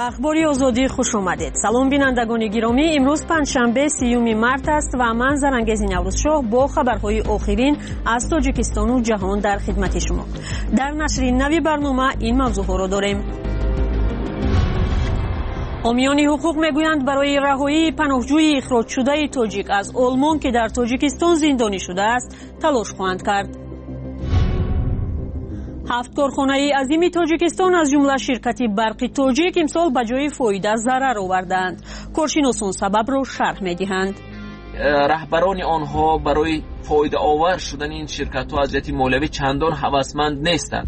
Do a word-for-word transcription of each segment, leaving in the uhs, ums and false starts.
اخباری آزادی خوش آمدید. سلام بینندگان گرامی، امروز پنجشنبه سیوم مارس است و من زرنگیز نوروزشاه با خبرهای آخرین از تاجیکستان و جهان در خدمت شما. در نشر نوی برنامه این موضوعها را داریم. حامیان حقوق میگویند برای رهایی پناهجوی اخراج شده تاجیک از آلمان که در تاجیکستان زندانی شده است تلاش خواهند کرد. هفت کارخانه عظیم تاجیکستان از جمله شرکت برق تاجیک امسال به جای فایده ضرر آوردند. کارشناسان سبب را شرح می‌دهند. رهبران آنها برای فایده آور شدن این شرکت‌ها از جهت مالیوی چندان هوسمند نیستند.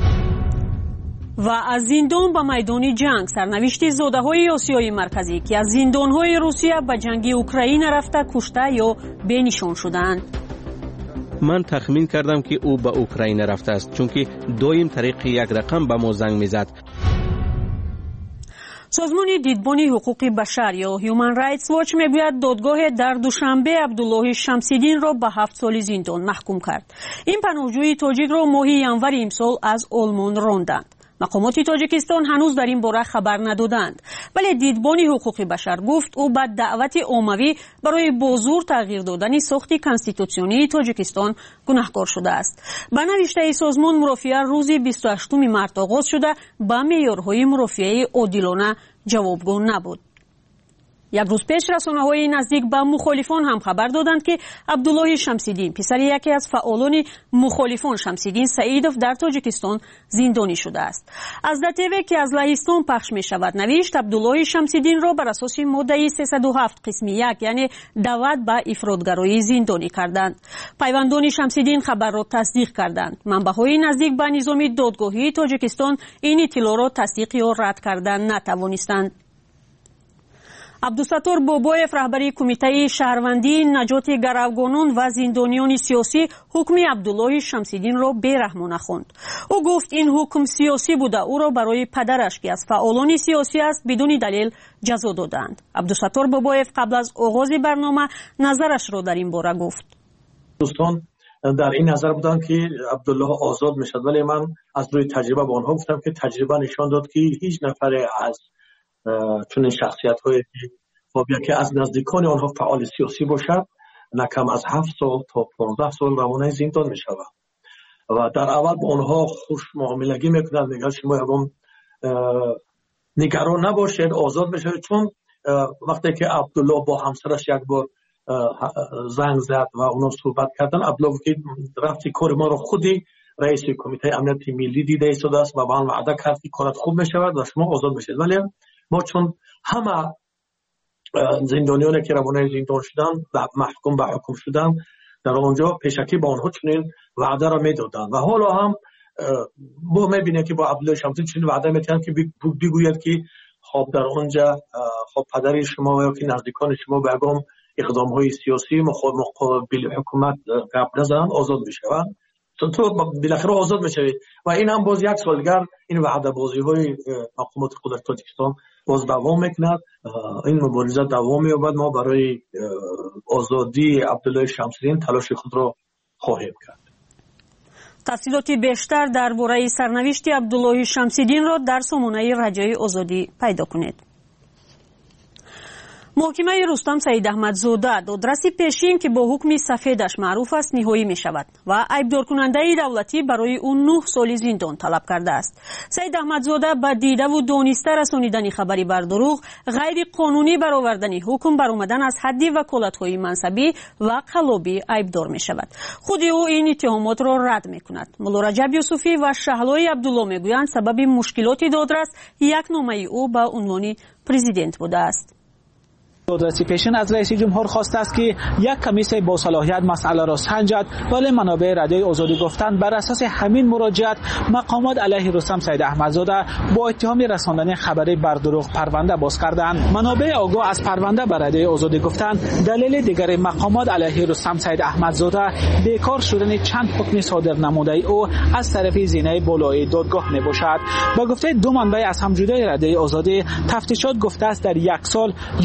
و از زندان به میدان جنگ، سرنوشت زاده‌های آسیای مرکزی که از زندان‌های روسیه به جنگ اوکراین رفته کشته یا بینشان شدند. من تخمین کردم که او به اوکراین رفته است، چون که دایم طریق یک رقم به ما زنگ میزد. سازمان دیدبان حقوق بشر یا هیومن رایتس واچ میگوید دادگاه در دوشنبه عبدالله شمس‌الدین را به هفت سال زندان محکوم کرد. این پناهجوی تاجیک را ماه ژانویه امسال از آلمان راندند. مقامات تاجیکستان هنوز در این باره خبر ندادند، ولی دیدبان حقوق بشر گفت او به دعوت عمومی برای بازور تغییر دادن ساخت کنستیتوسیونی تاجیکستان گناهکار شده است. به نوشته سازمان، مرافعه روز بیست و هشتم مارس آغاز شده به معیارهای مرافعه عادلانه جوابگو نبود. یک روز پیش رسانه‌های نزدیک به مخالفان هم خبر دادند که عبدالله شمس‌الدین، پسر یکی از فعالان مخالفان شمس‌الدین سعیدوف، در تاجیکستان زندانی شده است. از دتیوی که از لهستان پخش می شود نوشت عبدالله شمس‌الدین را بر اساس ماده سیصد و هفت قسم یک یعنی دعوت به افراطگرایی زندانی کردند. پیوندان شمس‌الدین خبر را تصدیق کردند. منبع‌های نزدیک به نظام دادگاهی تاجیکستان این اطلاع را تصدیق یا رد کردن نتوانستند. عبدالستار بابایف، رهبری کمیته شهروندی نجات گروگانان و زندانیان سیاسی، حکم عبدالله شمس‌الدین را بی‌رحمانه خواند. او گفت این حکم سیاسی بوده، او را برای پدرش که از فعالان سیاسی است بدون دلیل جزا دادند. عبدالستار بابایف قبل از آغاز برنامه نظرش را در این باره گفت. دوستان در این نظر بودن که عبدالله آزاد میشد، ولی من از روی تجربه با آنها گفتم که تجربه نشان داد که هیچ نفر از چون این شخصیت های خب یکی از نزدیکان آنها فعال سیاسی باشد نه کم از هفت سال تا پانزده سال روانه زندان می شود و در اول با آنها خوش معاملگی میکنند، میگن شما یکم نگران نباشید آزاد بشید. چون وقتی که عبدالله با همسرش یک بار زنگ زد و اونا صحبت کردن، عبدالله که رفتی کار ما رو خودی رئیس کمیته امنیت ملی دیده ایستاده است و با آن وعده کرد که کارت خوب می شود و شما آزاد بشید. ولی ما چون همه زندانیانی که روانه زندان شدن و محکوم به حکم شدن در آنجا پیشکی با آنها چنین وعده را میدادند و حالا هم ما میبینیم که با عبدالله شمس‌الدین چنین وعده میدن که بگوید که خب در آنجا خب پدر شما یا که نزدیکان شما به اقام اقدام های سیاسی مقابل حکومت قبل نزدن آزاد میشوند، تو بالاخره آزاد میشوید و این هم باز یک سال دیگر این وعده بازی های مقامات قدرت تاجیکستان باز دوام میکند. این مبارزه دوام یابد. ما برای آزادی عبدالله شمس‌الدین تلاش خود را خواهیم کرد. تفصیلات بیشتر درباره سرنوشت عبدالله شمس‌الدین را در سامانه رجای آزادی پیدا کنید. محکمه رستم سید احمدزاده، دادرس پیشین که با حکم سفیدش معروف است، نهایی می شود و عیبدار کننده دولتی برای اون نه سال زندان طلب کرده است. سید احمدزاده به دیده و دانسته رسانیدن خبری بر دروغ، غیر قانونی برآوردن حکم بر آمدن از حد وکالت‌های منصبی و قلابی عیبدار می شود. خود او این اتهامات را رد می کند. مولا رجب یوسفی و شهلای عبدالله می گویند سبب مشکلات دادرس یک نامه او به عنوان پرزیدنت بوده است. دادرس پیشین از رئیس جمهور خواسته است که یک کمیسه با صلاحیت مسئله را سنجد، ولی منابع رادیوی آزادی گفتند بر اساس همین مراجعت مقامات علیه رستم سید احمدزاده با اتهام رساندن خبری بر دروغ پرونده باز کردند. منابع آگاه از پرونده بر رادیوی آزادی گفتند دلیل دیگر مقامات علیه رستم سید احمدزاده بیکار شدن چند حکم صادر نموده او از طرف زینه بالای دادگاه می باشد. با گفته دو منبع از همجوده رادیوی آزادی، تفتیشات گفته است در یک سال یازده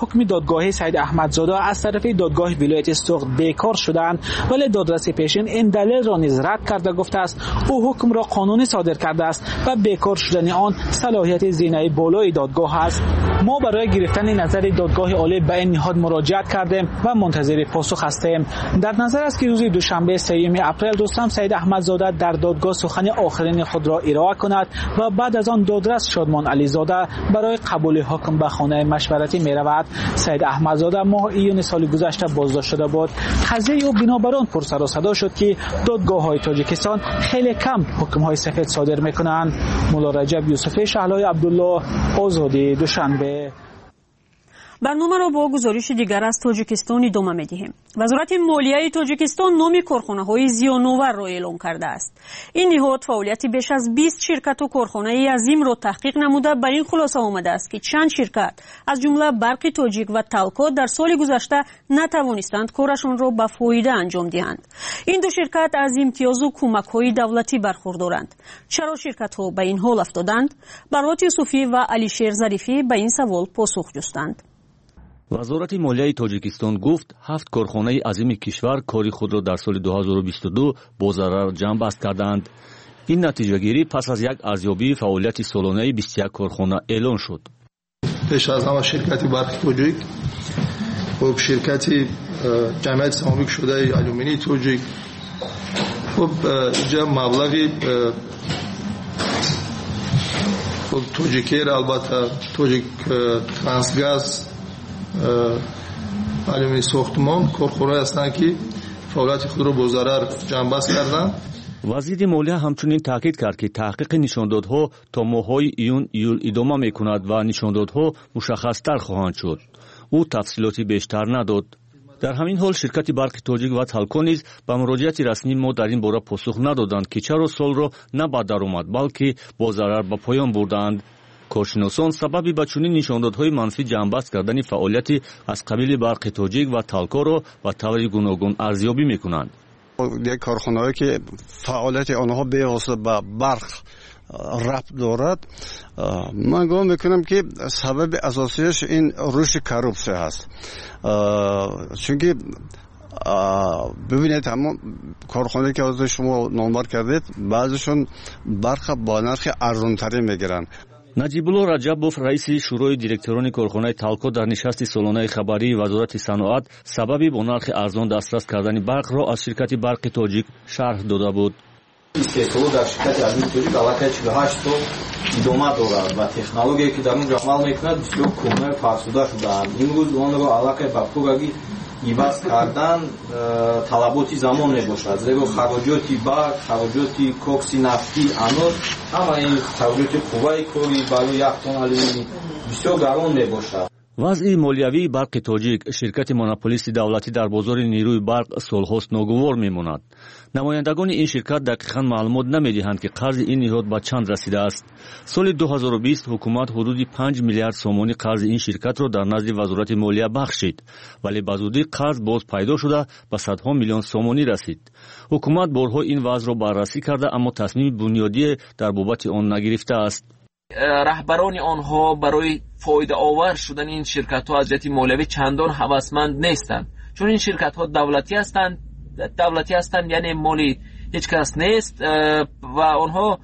حکم دادگاه سید احمدزاده از طرف دادگاه ولایت سوخت بیکار شدند، ولی دادرس پیشین این دلیل را نیز رد کرده گفته است او حکم را قانونی صادر کرده است و بیکار شدن آن صلاحیت زینه بالای دادگاه است. ما برای گرفتن نظر دادگاه عالی به این نهاد مراجعت کردیم و منتظر پاسخ هستیم. در نظر است که روز دوشنبه سوم اپریل رستم سید احمدزاده در دادگاه سخن آخرین خود را ارائه کند و بعد از آن دادرس شادمان علیزاده برای قبول حکم به خانه مشورتی می رود. سید احمدزاده ماه ایون سال گذشته بازداشت شده بود. قضیه او بنابر آن پر سر و صدا شد که دادگاه های تاجیکستان خیلی کم حکم های سفید صادر می کنند. مولا رجب یوسفی شهلای عبدالله، آزادی، دوشنبه. برنامه را با گزارش دیگر از تاجیکستان ادامه می‌دهیم. وزارت مالیه تاجیکستان نام کارخانه‌های زیان‌آور را اعلام کرده است. این نهاد فعالیت بیش از بیست شرکت و کارخانه عظیم را تحقیق نموده بر این خلاصه آمده است که چند شرکت از جمله برق تاجیک و تالکو در سال گذشته نتوانستند کارشان را با فایده انجام دهند. این دو شرکت از امتیاز و کمک‌های دولتی برخوردارند. چرا شرکت‌ها به این حال افتادند؟ برات یوسفی و علیشیر ظریفی به این سوال پاسخ جستند. وزارت مالیه تاجیکستان گفت هفت کارخانه عظیم کشور کاری خود را در سال دو هزار و بیست و دو با ضرر جمع بست کردند. این نتیجه گیری پس از یک ارزیابی فعالیت سالانه بیست و یک کارخانه اعلان شد. پیش از همه شرکت برق تاجیک و شرکت جمعیت سهامی شده آلومینی تاجیک خب اینجا مبلغی تاجیکیر البته تاجیک ترانسگاز علومی ساختمان کارخانه هستند که فعالیت خود را با ضرر جنببست کردند. وزیر مالیه همچنین تاکید کرد که تحقیق نشاندادها تا ماه‌های ایون ایول ادامه می‌کند و نشاندادها مشخص‌تر خواهند شد. او تفصیلاتی بیشتر نداد. در همین حال شرکت برق تاجیک و تالکو نیز با مراجعت رسمی ما در این باره پاسخ ندادند که چرا سال را نه با درآمد بلکه با ضرر به پایان بردند. کارشناسان سببی به چنین نشاندادهای منفی جمع‌بست کردن فعالیت از قبیل برق تاجیک و تالکو را به طور گوناگون ارزیابی می‌کنند. یک کارخانه‌ای که فعالیت آنها بی‌واسطه به برق ربط دارد، من گمان میکنم که سبب اساسیش این رشد کروپسی هست. چون که ببینید همون کارخانه‌ای که از شما نامبر کردید بعضیشون برق با نرخ ارزان‌تری میگیرن. نجیب الله رجبوف رئیس شورای دیرکتوران کارخانه تالکو در نشست سالانه خبری وزارت صنعت سببی با نرخ ارزان دسترس کردن برق را از شرکت برق تاجیک شرح داده بود. استثمار در شرکت عظیم تاجیک علاقه چهل و هشت سال ادامه دارد و تکنولوژی که در اونجا عمل میکند بسیار کهنه فرسوده شده‌اند. امروز آن را علاقه به پروژه عوض کردن طلباتی زمان میباشد، زیرا خراجات برق، خراجات کوکس نفتی، انود، همه این خراجات قوه کاری برای یک تن آلومینی بسیار گران میباشد. وضع مالیوی برق تاجیک شرکت مونوپولیست دولتی در بازار نیروی برق سالهاست ناگوار میماند. نمایندگان این شرکت دقیقاً معلومات نمیدهند که قرض این نهاد به چند رسیده است. سال دو هزار و بیست حکومت حدود پنج میلیارد سومانی قرض این شرکت را در نزد وزارت مالیه بخشید، ولی به زودی قرض باز پیدا شده به صدها میلیون سومانی رسید. حکومت بارها این وضع را بررسی کرده اما تصمیم بنیادی در بابت آن نگرفته است. رهبران آنها برای فایده آور شدن این شرکت ها از جهت مالیوی چندان هوسمند نیستند، چون این شرکت ها دولتی هستند دولتی هستند یعنی مالی هیچ کس نیست و آنها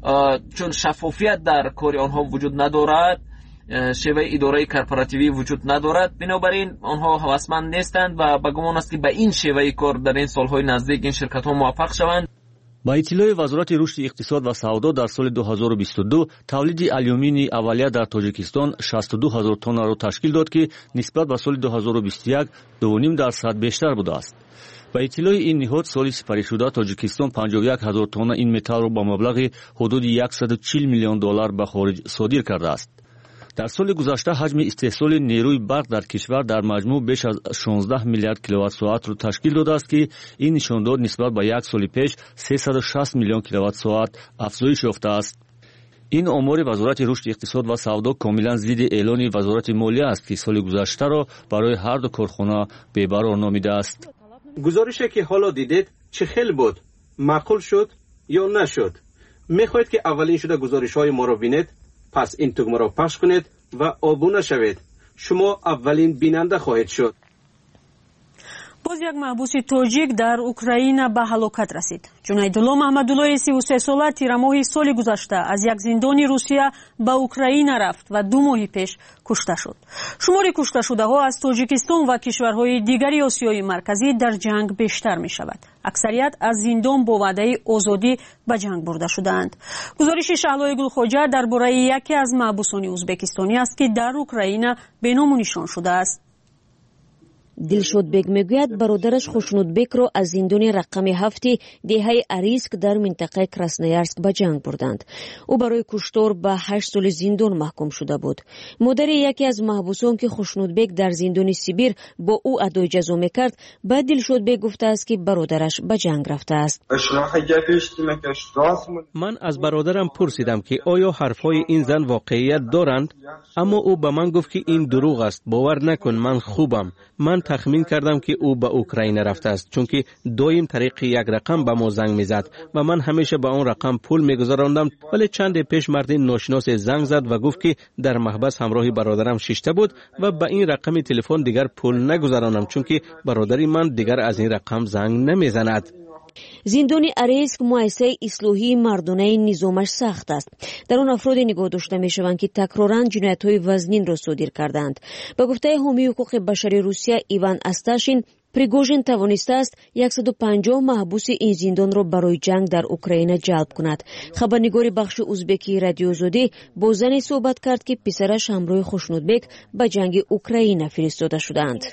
چون شفافیت در کار آنها وجود ندارد، شیوه اداره کارپوراتیوی وجود ندارد، بنابراین آنها هوسمند نیستند و به گمان است که به این شیوه کار در این سالهای نزدیک این شرکت ها موفق شوند. با اطلاع وزارت رشد اقتصاد و سودا در سال دو هزار و بیست و دو تولید آلومینی اولیه در تاجیکستان شصت و دو هزار تن را تشکیل داد که نسبت به سال دو هزار و بیست و یک دو و نیم درصد بیشتر بوده است. با اطلاع این نهاد سال سپری شده تاجیکستان پنجاه و یک هزار تن این متال را با مبلغ حدود صد و چهل میلیون دلار به خارج صادر کرده است. در سال گذشته حجم استحصال نیروی برق در کشور در مجموع بیش از شانزده میلیارد کیلووات ساعت را تشکیل داده است که این نشاندار نسبت به یک سال پیش سیصد و شصت میلیون کیلووات ساعت افزایش یافته است. این آمار وزارت رشد اقتصاد و سودا کاملا ضد اعلان وزارت مالیه است که سال گذشته را برای هر دو کارخانه به‌برار نامیده است. گزارشی که حالا دیدید چه خیلی بود؟ معقول شد یا نشد؟ میخواهید که اولین شده گزارش‌های ما را ببینید؟ پس این تگمه را پخش کنید و آبونه شوید شما اولین بیننده خواهید شد. باز یک محبوس توجیک در اوکراین به هلاکت رسید. جنیدالله محمدالله سی و سه ساله تیر ماه سال گذشته از یک زندان روسیه به اوکراین رفت و دو ماه پیش کشته شد. شمار کشته شده ها از تاجیکستان و کشورهای دیگری آسیای مرکزی در جنگ بیشتر می شود. اکثریت از زندان با وعده آزادی به جنگ برده شدند. گزارش شهلای گلخواجه درباره یکی از محبوسان ازبکستانی است که در اوکراین به نام و نشان شده است. دلشودبек میگوید برادرش خوشنودبек را از زندان رقم هفتی دهه اریسک در منطقه کراسنویارسک به جنگ بردند. او برای کشتار به هشت سال زندان محکوم شده بود. مادر یکی از محبوسان که خوشنودبek در زندان سیبیر با او ادای جزا میکرد به دلشودبek گفته است که برادرش به جنگ رفته است. من از برادرم پرسیدم که آیا حرفهای این زن واقعیت دارند، اما او به من گفت که این دروغ است. باور نکن، من خوبم. من تخمین کردم که او به اوکراین رفته است، چون که دایم طریق یک رقم به ما زنگ میزد و من همیشه به اون رقم پول میگذراندم. ولی چند پیش مرد ناشناس زنگ زد و گفت که در محبس همراه برادرم ششته بود و به این رقم تلفن دیگر پول نگذرانم، چون که برادری من دیگر از این رقم زنگ نمیزند. زندان اریسک مؤسسه اصلاحی مردانه نظامش سخت است. در آن افراد نگاه داشته میشوند که تکراراً جنایت‌های وزنین را صادر کردند. به گفته حامی حقوق بشری روسیه ایوان استاشین، پریگوژین توانسته است صد و پنجاه محبوس این زندان را برای جنگ در اوکراین جلب کند. خبرنگار بخش ازبکی رادیو آزادی با زنی صحبت کرد که پسرش همراه خوشنودبek به جنگ اوکراین فرستاده شدند.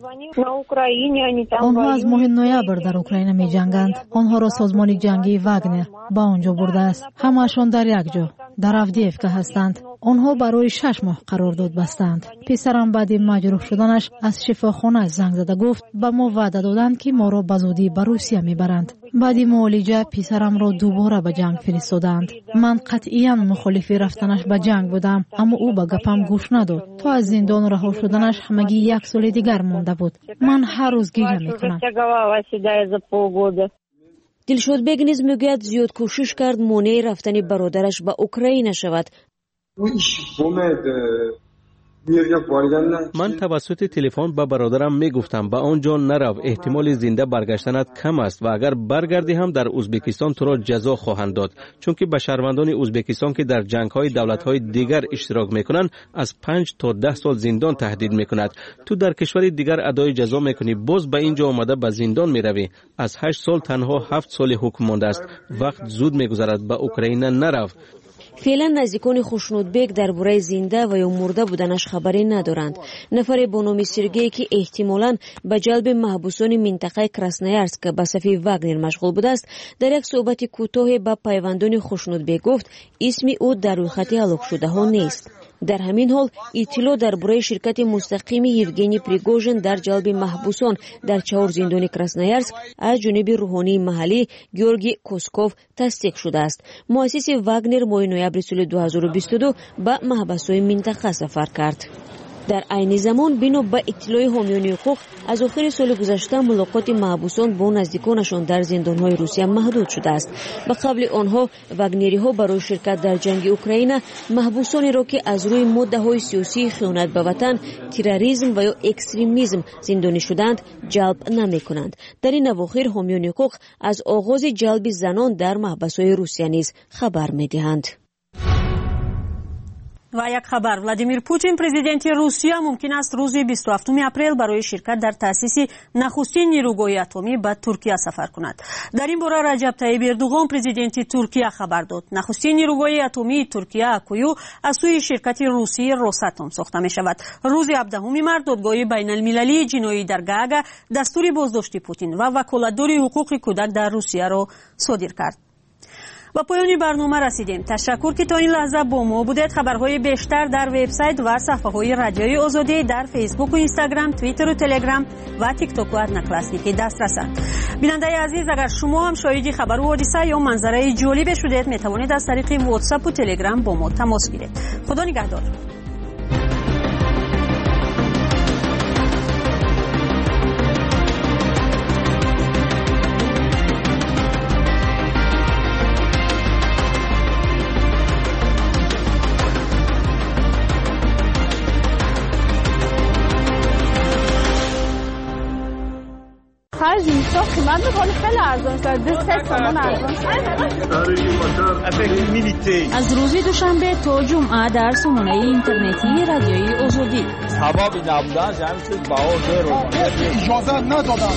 آنها از ماه نوامبر در اوکراین می جنگند. آنها را سازمان جنگی واگنر با آنجا برده است. همه‌شان در یک جا در افدیفکا هستند. آنها برای شش ماه قرارداد بستند. پسرم بعد مجروح شدنش از شفاخانه زنگ زده گفت به ما وعده دادند که ما را به زودی به روسیه میبرند. بعد معالجه پسرم را دوباره به جنگ فرستادند. من قطعاً مخالف رفتنش به جنگ بودم، اما او به گپم گوش نداد. تا از زندان رها شدنش همگی یک سال دیگر مانده بود. من هر روز گریه میکنم. دلشودبek نیز میگوید زیاد کوشش کرد مانع رفتن برادرش به اوکراین شود. من توسط تلفن به برادرم میگفتم به آنجا نرو، احتمال زنده برگشتنت کم است و اگر برگردی هم در ازبکستان تو را جزا خواهند داد، چون که به شهروندان ازبکستان که در جنگ‌های دولت‌های دیگر اشتراک میکنند از پنج تا ده سال زندان تهدید میکند. تو در کشور دیگر ادای جزا میکنی، باز به اینجا آمده به زندان میروی. از هشت سال تنها هفت سال حکم مانده است. وقت زود میگذرد، به اوکراین نرو. فعلا نزدیکان خوشنودبek درباره زنده و یا مرده بودنش خبری ندارند. نفر با نام سرگئی که احتمالاً به جلب محبوسان منطقه کراسنویارسک به صف واگنر مشغول بوده است، در یک صحبت کوتاه با پیوندان خوشنودبek گفت اسم او در روی خط هلاک شده ها نیست. در همین حال اطلاع درباره شرکت مستقیم یوگنی پریگوژین در جلب محبوسان در چهار زندان کراسنویارسک از جانب روحانی محلی گیورگی کوسکوف تصدیق شده است. مؤسس واگنر ماه نوامبر سال دو هزار و بیست و دو به محبس‌های منطقه سفر کرد. در عین زمان بنا به اطلاع حامیان حقوق از آخر سال گذشته ملاقات محبوسان با نزدیکانشان در زندان‌های روسیه محدود شده است. به قبل آنها واگنری‌ها برای شرکت در جنگ اوکراین محبوسانی را که از روی ماده‌های سیاسی خیانت به وطن، تروریسم و یا اکستریمیسم زندانی شدند جلب نمی‌کنند. در این اواخر حامیان حقوق از آغاز جلب زنان در محبس‌های روسیه نیز خبر می‌دهند. و یک خبر، ولادیمیر پوتین پرزیدنت روسیه ممکن است روز بیست و هفتم اپریل برای شرکت در تأسیس نخستین نیروگاه اتمی به ترکیه سفر کند. در این باره رجب طیب اردوغان پرزیدنت ترکیه خبر داد نخستین نیروگاه اتمی ترکیه اکویو از سوی شرکت روسی روساتوم ساخته می شود. روز هفدهم مارس دادگاه بین المللی جنایی در گاگ دستور بازداشت پوتین و وکالتدار حقوق کودک در روسیه را صادر کرد. و پایان برنامه رسیدیم. تشکر که تا این لحظه با ما بودید. خبرهای بیشتر در وبسایت و صفحه های رادیوی آزادی در فیسبوک و اینستاگرام، توییتر و تلگرام و تیک تاک و ادنا کلاسیک دسترسند. بیننده عزیز، اگر شما هم شاهد خبر و حادثه یا منظره جالب شدید، می توانید از طریق واتساپ و تلگرام با ما تماس گیرید. خدا نگهدار. خرج اینجا قیمت میکنه خیلی ارزان است. دو سه تومن ارزان است. از روز دوشنبه تا جمعه در سامانه اینترنتی رادیوی آزادی. سبب نبودن جمعی شد باور رو اجازه ندادن.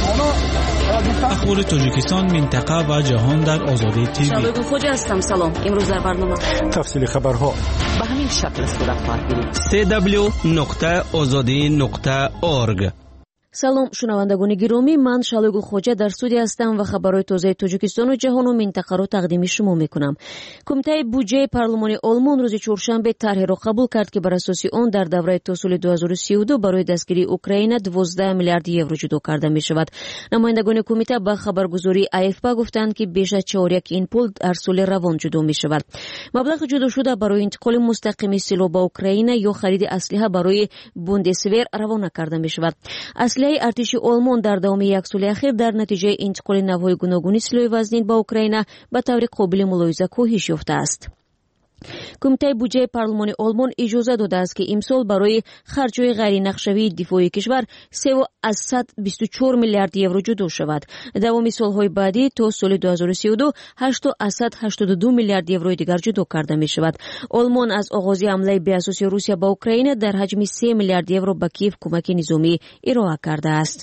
اخبار تاجیکستان، منطقه و جهان در آزادی تیوی. شالوی خوجا هستم. سلام. امروز در برنامه تفصیل خبرها به همین شکل صورت خواهد گرفت. سی دبلیو نقطه آزادی نقطه اورگ. салом шунавандагони гиромӣ, ман Шалойгул Хоҷа дар студия ҳастам ва хабарҳои тозаи Тоҷикистону ҷаҳону минтақаро тақдими шумо мекунам. Кумитаи буҷаи парлумони Олмон рӯзи чоршанбе тарҳеро қабул кард, ки бар асоси он дар давраи то соли ду ҳазору сию ду барои дастгирии Украина дувоздаҳ миллиард евро ҷудо карда мешавад. намояндагони кумита ба хабаргузории эй эф пи гуфтанд, ки беш аз чаҳор ин пул дар соли равон ҷудо мешавад. маблағи ҷудошуда барои интиқоли мустақими силоҳ ба Украина ё хариди аслиҳа барои Бундесвер равона карда мешавад. аслиҳаи артиши Олмон дар давоми як соли ахир дар натиҷаи интиқоли навъҳои гуногуни силоҳи вазнин ба Украина ба таври қобили мулоҳиза коҳиш ёфтааст. кумитаи буҷаи парлумони Олмон иҷоза додааст, ки имсол барои харҷҳои ғайринақшавии дифоии кишвар севу аз сад бисту чор миллиард евро ҷудо шавад. давоми солҳои баъдӣ то соли ду ҳазору сию ду ҳашту аз сад ҳаштоду ду миллиард еврои дигар ҷудо карда мешавад. Олмон аз оғози ҳамлаи беасоси Русия ба Украина дар ҳаҷми се миллиард евро ба Киев кӯмаки низомӣ ироа кардааст.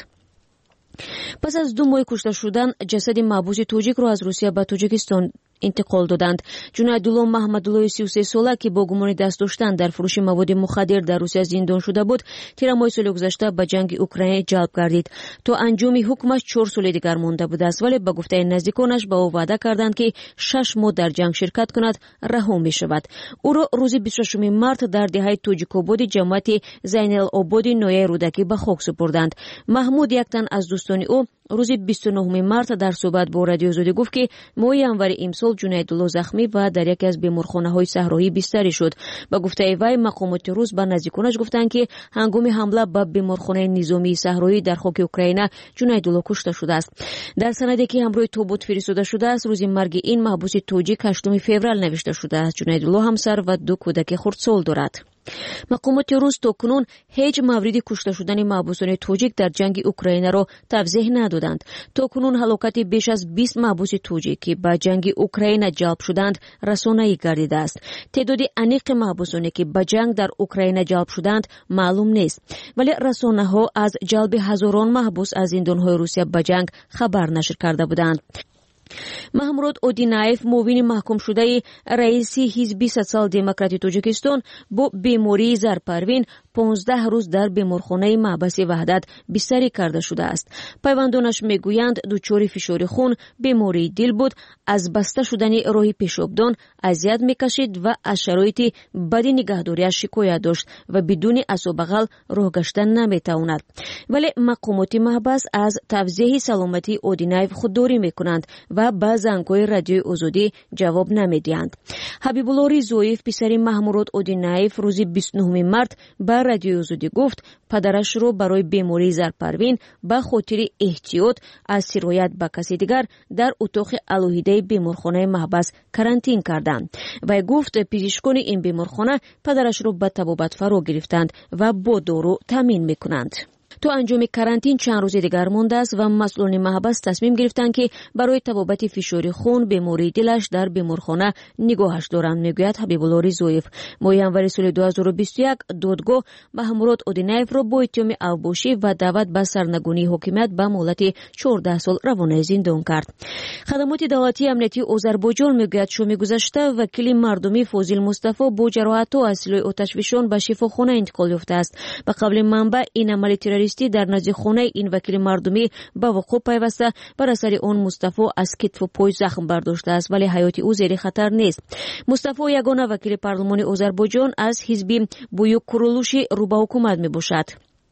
пас аз ду моҳи кушта шудан, ҷасади маҳбуси тоҷикро аз Русия ба Тоҷикистон интиқол доданд. Ҷунайдулло Маҳмадуллои си و سه сола, ки бо гумони даст доштан дар фурӯши маводи мухаддир дар Русия зиндон шуда буд, тирамоҳи соли гузашта ба ҷанги Украина ҷалб гардид. то анҷоми ҳукмаш чор соли дигар монда будааст, вале ба гуфтаи наздиконаш ба ӯ ваъда карданд, ки шаш моҳ дар ҷанг ширкат кунад, раҳо мешавад. ӯро рӯзи бисту шашуми март дар деҳаи Тоҷикободи ҷамъияти Зайнелободи ноҳияи Рӯдакӣ ба хок супурданд. Маҳмуд, як тан аз дӯстони ӯ, рӯзи бисту нӯҳуми март дар суҳбат бо Радиои Озодӣ гуфт, ки моҳи январи имсол Ҷунайдулло захмӣ ва дар яке аз беморхонаҳои саҳроӣ бистарӣ шуд. ба гуфтаи вай, мақомоти рус ба наздиконаш гуфтанд, ки ҳангоми ҳамла ба беморхонаи низомии саҳроӣ дар хоки Украина Ҷунайдулло кушта шудааст. дар санаде, ки ҳамроҳи тобут фиристода шудааст, рӯзи марги ин маҳбуси тоҷик ҳаштуми феврал навишта шудааст. Ҷунайдулло ҳамсар ва ду кӯдаки хурдсол дорад. мақомоти рус то кунун ҳеҷ мавриди кушта шудани маҳбусони тоҷик дар ҷанги Украинаро тавзеҳ надоданд. то кунун ҳалокати беш аз бист маҳбуси тоҷик, ки ба ҷанги Украина ҷалб шуданд, расонаӣ гардидааст. теъдоди аниқи маҳбусоне, ки ба ҷанг дар Украина ҷалб шуданд, маълум нест, вале расонаҳо аз ҷалби ҳазорон маҳбус аз зиндонҳои Русия ба ҷанг хабар нашр карда буданд. Маҳмурод Одинаев, муовини маҳкумшудаи раиси ҳизби социал-демократи Тоҷикистон, бо бемории зарпарвин понздаҳ рӯз дар беморхонаи маҳбаси Ваҳдат бистарӣ карда шудааст. пайвандонаш мегӯянд дучори фишори хун, бемории дил буд, аз баста шудани роҳи пешобдон азият мекашид ва аз шароити бади нигаҳдориаш шикоят дошт ва бидуни асобағал роҳ гашта наметавонад. вале мақомоти маҳбас аз тавзеҳи саломатии Одинаев худдорӣ мекунанд ва ба зангҳои Радиои Озодӣ ҷавоб намедиҳанд. Ҳабибулло Ризоев, писари Маҳмурод Одинаев, рӯзи бисту нӯҳуми март ба Радиои Озодӣ гуфт, падарашро барои бемории зарпарвин ба хотири эҳтиёт аз сироят ба каси дигар дар утоқи алоҳидаи беморхонаи маҳбас карантин карданд. вай гуфт, пизишкони ин беморхона падарашро ба табобат фаро гирифтанд ва бо дору таъмин мекунанд. то анҷоми карантин чанд рӯзи дигар мондааст ва масъулони маҳбас тасмим гирифтанд, ки барои табобати фишори хун, бемории дилаш дар беморхона нигоҳаш доранд, мегӯяд Ҳабибулло Ризоев. моҳи январи соли ду ҳазору бисту як додгоҳ Маҳмурод Одинаевро бо иттиҳоми авбошӣ ва даъват ба сарнагунии ҳокимият ба муҳлати чордаҳ сол равонаи зиндон кард. хадамоти давлатии амниятии Озарбойҷон мегӯяд, шоми гузашта вакили мардумӣ Фозил Мустафо бо ҷароҳатҳо аз силоҳи оташфишон ба шифохона интиқол ёфтааст. ба қавли манбаъ, ин амали террористӣ дар назди хонаи ин вакили мардумӣ ба вуқӯъ пайваста, бар асари он Мустафо аз китву пой захм бардоштааст, вале ҳаёти ӯ зери хатар нест. Мустафо ягона вакили парлумони Озарбойҷон аз ҳизби Буюк Курулуши рӯ ба ҳукумат мебошад.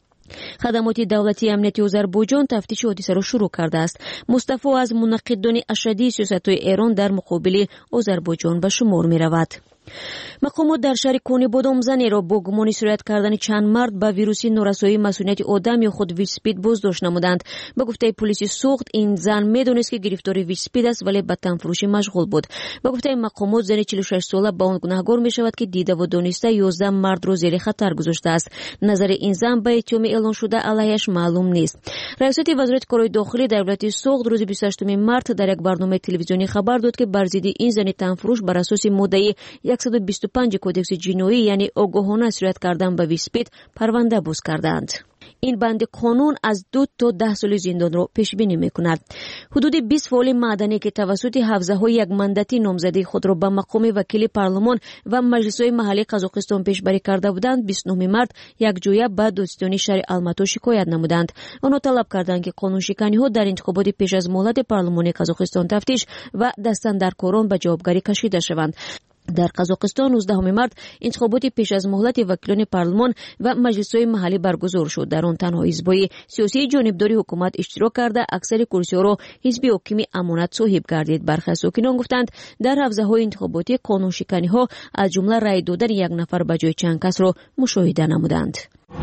хадамоти давлатии амнияти Озарбойҷон тафтиши ҳодисаро шурӯъ кардааст. Мустафо аз мунаққидони ашаддии сиёсатҳои Эрон дар муқобили Озарбойҷон ба шумор меравад. مقامات در شهر کونی بادام زنی را با گمان سرایت کردن چند مرد با ویروس نورسایی مسئولیت آدم یا خود ویسپید بازداشت نمودند. به گفته پلیس سوخت این زن میدونست که گرفتار ویسپید است ولی به تنفروشی مشغول بود. به گفته مقامات زن چهل و شش ساله با اون گناهکار می شود که دیده و دانسته یازده مرد را زیر خطر گذاشته است. نظر این زن به اتهام اعلام شده علیهش معلوم نیست. رئیست وزارت کارهای داخلی دولت سوخت روز بیست و هشتم مارس در یک برنامه تلویزیونی خبر داد که بر ضد این زن تنفروش بر اساس ماده صد و بیست و پنج کدکس جنایی یعنی آگاهانه سرایت کردن به ویسپید پرونده باز کردند. این بند قانون از دو تا ده سال زندان را پیش بینی میکند. حدود بیست فعال مدنی که توسط حوزه های یک مندتی نامزدی خود را به مقام وکیل پارلمان و مجلس های محلی قزاقستان پیشبری کرده بودند، بیست و نه مارس یک جویه به دادستانی شهر الماتو شکایت نمودند. آنها طلب کردند که قانونشکنی ها در انتخابات پیش از مهلت پارلمانی قزاقستان تفتیش و دستاندرکاران به جوابگری کشیده شوند. در قزاقستان نوزدهم مارس انتخابات پیش از مهلت وکیلان پارلمان و مجلس‌های محلی برگزار شد. در آن تنها حزب‌های سیاسی جانبداری حکومت اشتراک کرده اکثر کرسی‌ها را حزب حاکم امانت صاحب گردید. برخی ساکنان گفتند در حوزه‌های انتخاباتی قانونشکنی‌ها از جمله رأی دادن یک نفر به جای چند کس را مشاهده نمودند.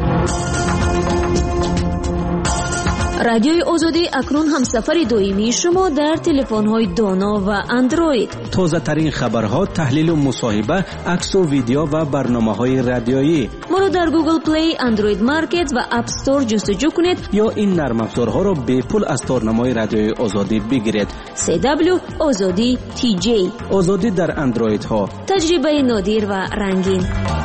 رادیوی آزادی اکنون همسفر دائمی شما در تلفن‌های دانا و اندروید. تازه ترین خبرها، تحلیل و مصاحبه، عکس و ویدیو و برنامه‌های رادیویی. ما را در گوگل پلی، اندروید مارکت و اپ استور جستجو کنید یا این نرم افزارها را به پول از تارنمای رادیوی آزادی بگیرید. سی دبلیو آزادی تی جی. آزادی در اندروید ها. تجربه نادر و رنگین.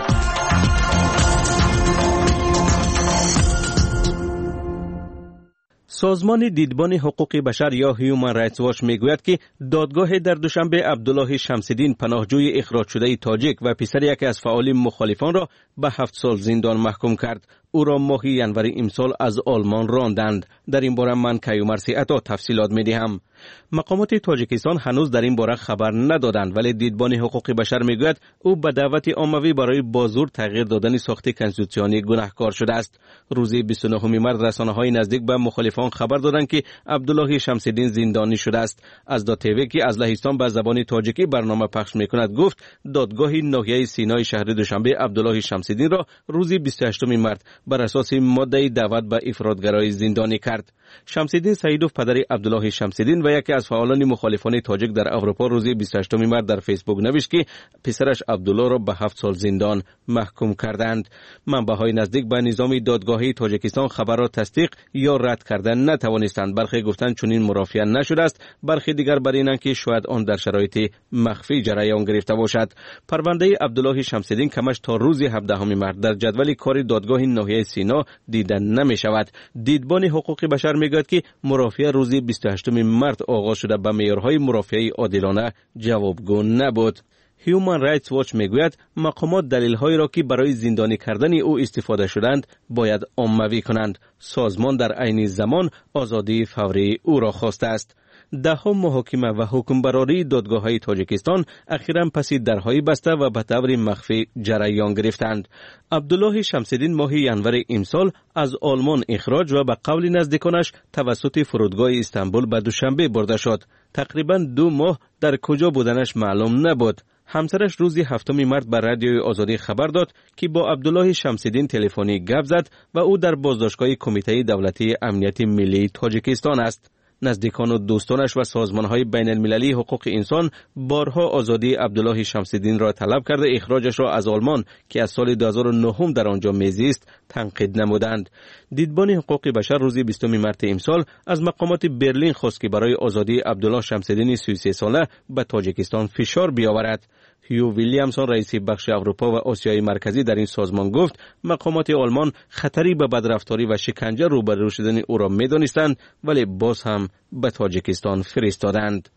سازمان دیدبان حقوق بشر یا هیومن رایتس واچ میگوید که دادگاه در دوشنبه عبدالله شمس‌الدین پناهجوی اخراج شده تاجیک و پسر یکی از فعالین مخالفان را به هفت سال زندان محکوم کرد. او را ماه ژانویه امسال از آلمان راندند. در این باره من کیومرث عطا تفصیلات میدهم. مقامات تاجیکستان هنوز در این باره خبر ندادند، ولی دیدبان حقوق بشر میگوید او به دعوت عمومی برای بازور تغییر دادن ساخت کنستیتوسیونی گناهکار شده است. روز بیست و نه مارس رسانه‌های نزدیک به مخالفان خبر دادند که عبدالله شمس‌الدین زندانی شده است. از دا تیوی که از لهستان به زبان تاجیکی برنامه پخش میکند گفت دادگاه ناحیه سینای شهر دوشنبه عبدالله شمس‌الدین را روز بیست و هشتم مارس بر اساس ماده دعوت به افرادگرایی زندانی کرد. شمس‌الدین سعیدوف پدر عبدالله شمس‌الدین و یکی از فعالان مخالفان تاجیک در اروپا روز بیست و هشتم مارس در فیسبوک نوشت که پسرش عبدالله را به هفت سال زندان محکوم کردند. منبع‌های نزدیک به نظام دادگاهی تاجیکستان خبر را تصدیق یا رد کردن نتوانستند. برخی گفتند چنین مرافعه نشده است، برخی دیگر بر اینند که شاید آن در شرایط مخفی جریان گرفته باشد. پرونده عبدالله شمس‌الدین کمش تا روز هفدهم مارس در جدول کار دادگاه ناحیه سینا دیده نمی شود. دیدبان حقوق بشر میگوید که مرافعه روز بیست و هشتم مارس آغاز شده به معیارهای مرافعه عادلانه جوابگو نبود. هیومن رایتس واچ میگوید مقامات دلیل‌هایی را که برای زندانی کردن او استفاده شدند باید عمومی کنند. سازمان در عین زمان آزادی فوری او را خواسته است. دهها محاکمه و حکمبراری دادگاه‌های تاجیکستان اخیراً پس درهای بسته و به طور مخفی جریان گرفتند. عبدالله شمس‌الدین ماه ژانویه امسال از آلمان اخراج و به قول نزدیکانش توسط فرودگاه استانبول به دوشنبه برده شد. تقریباً دو ماه در کجا بودنش معلوم نبود. همسرش روز هفتم مارس بر رادیوی آزادی خبر داد که با عبدالله شمس‌الدین تلفنی گپ زد و او در بازداشتگاه کمیته دولتی امنیت ملی تاجیکستان است. نزدیکان و دوستانش و سازمان‌های بین المللی حقوق انسان بارها آزادی عبدالله شمس‌الدین را طلب کرده اخراجش را از آلمان که از سال دو هزار و نه در آنجا میزیست تنقید نمودند. دیدبان حقوق بشر روز بیستم مارس امسال از مقامات برلین خواست که برای آزادی عبدالله شمس‌الدین سی و سه ساله به تاجیکستان فشار بیاورد. هیو ویلیامسون رئیس بخش اروپا و آسیای مرکزی در این سازمان گفت مقامات آلمان خطری به بدرفتاری و شکنجه روبرو شدن او را می‌دانستند ولی باز هم به تاجیکستان فرستادند.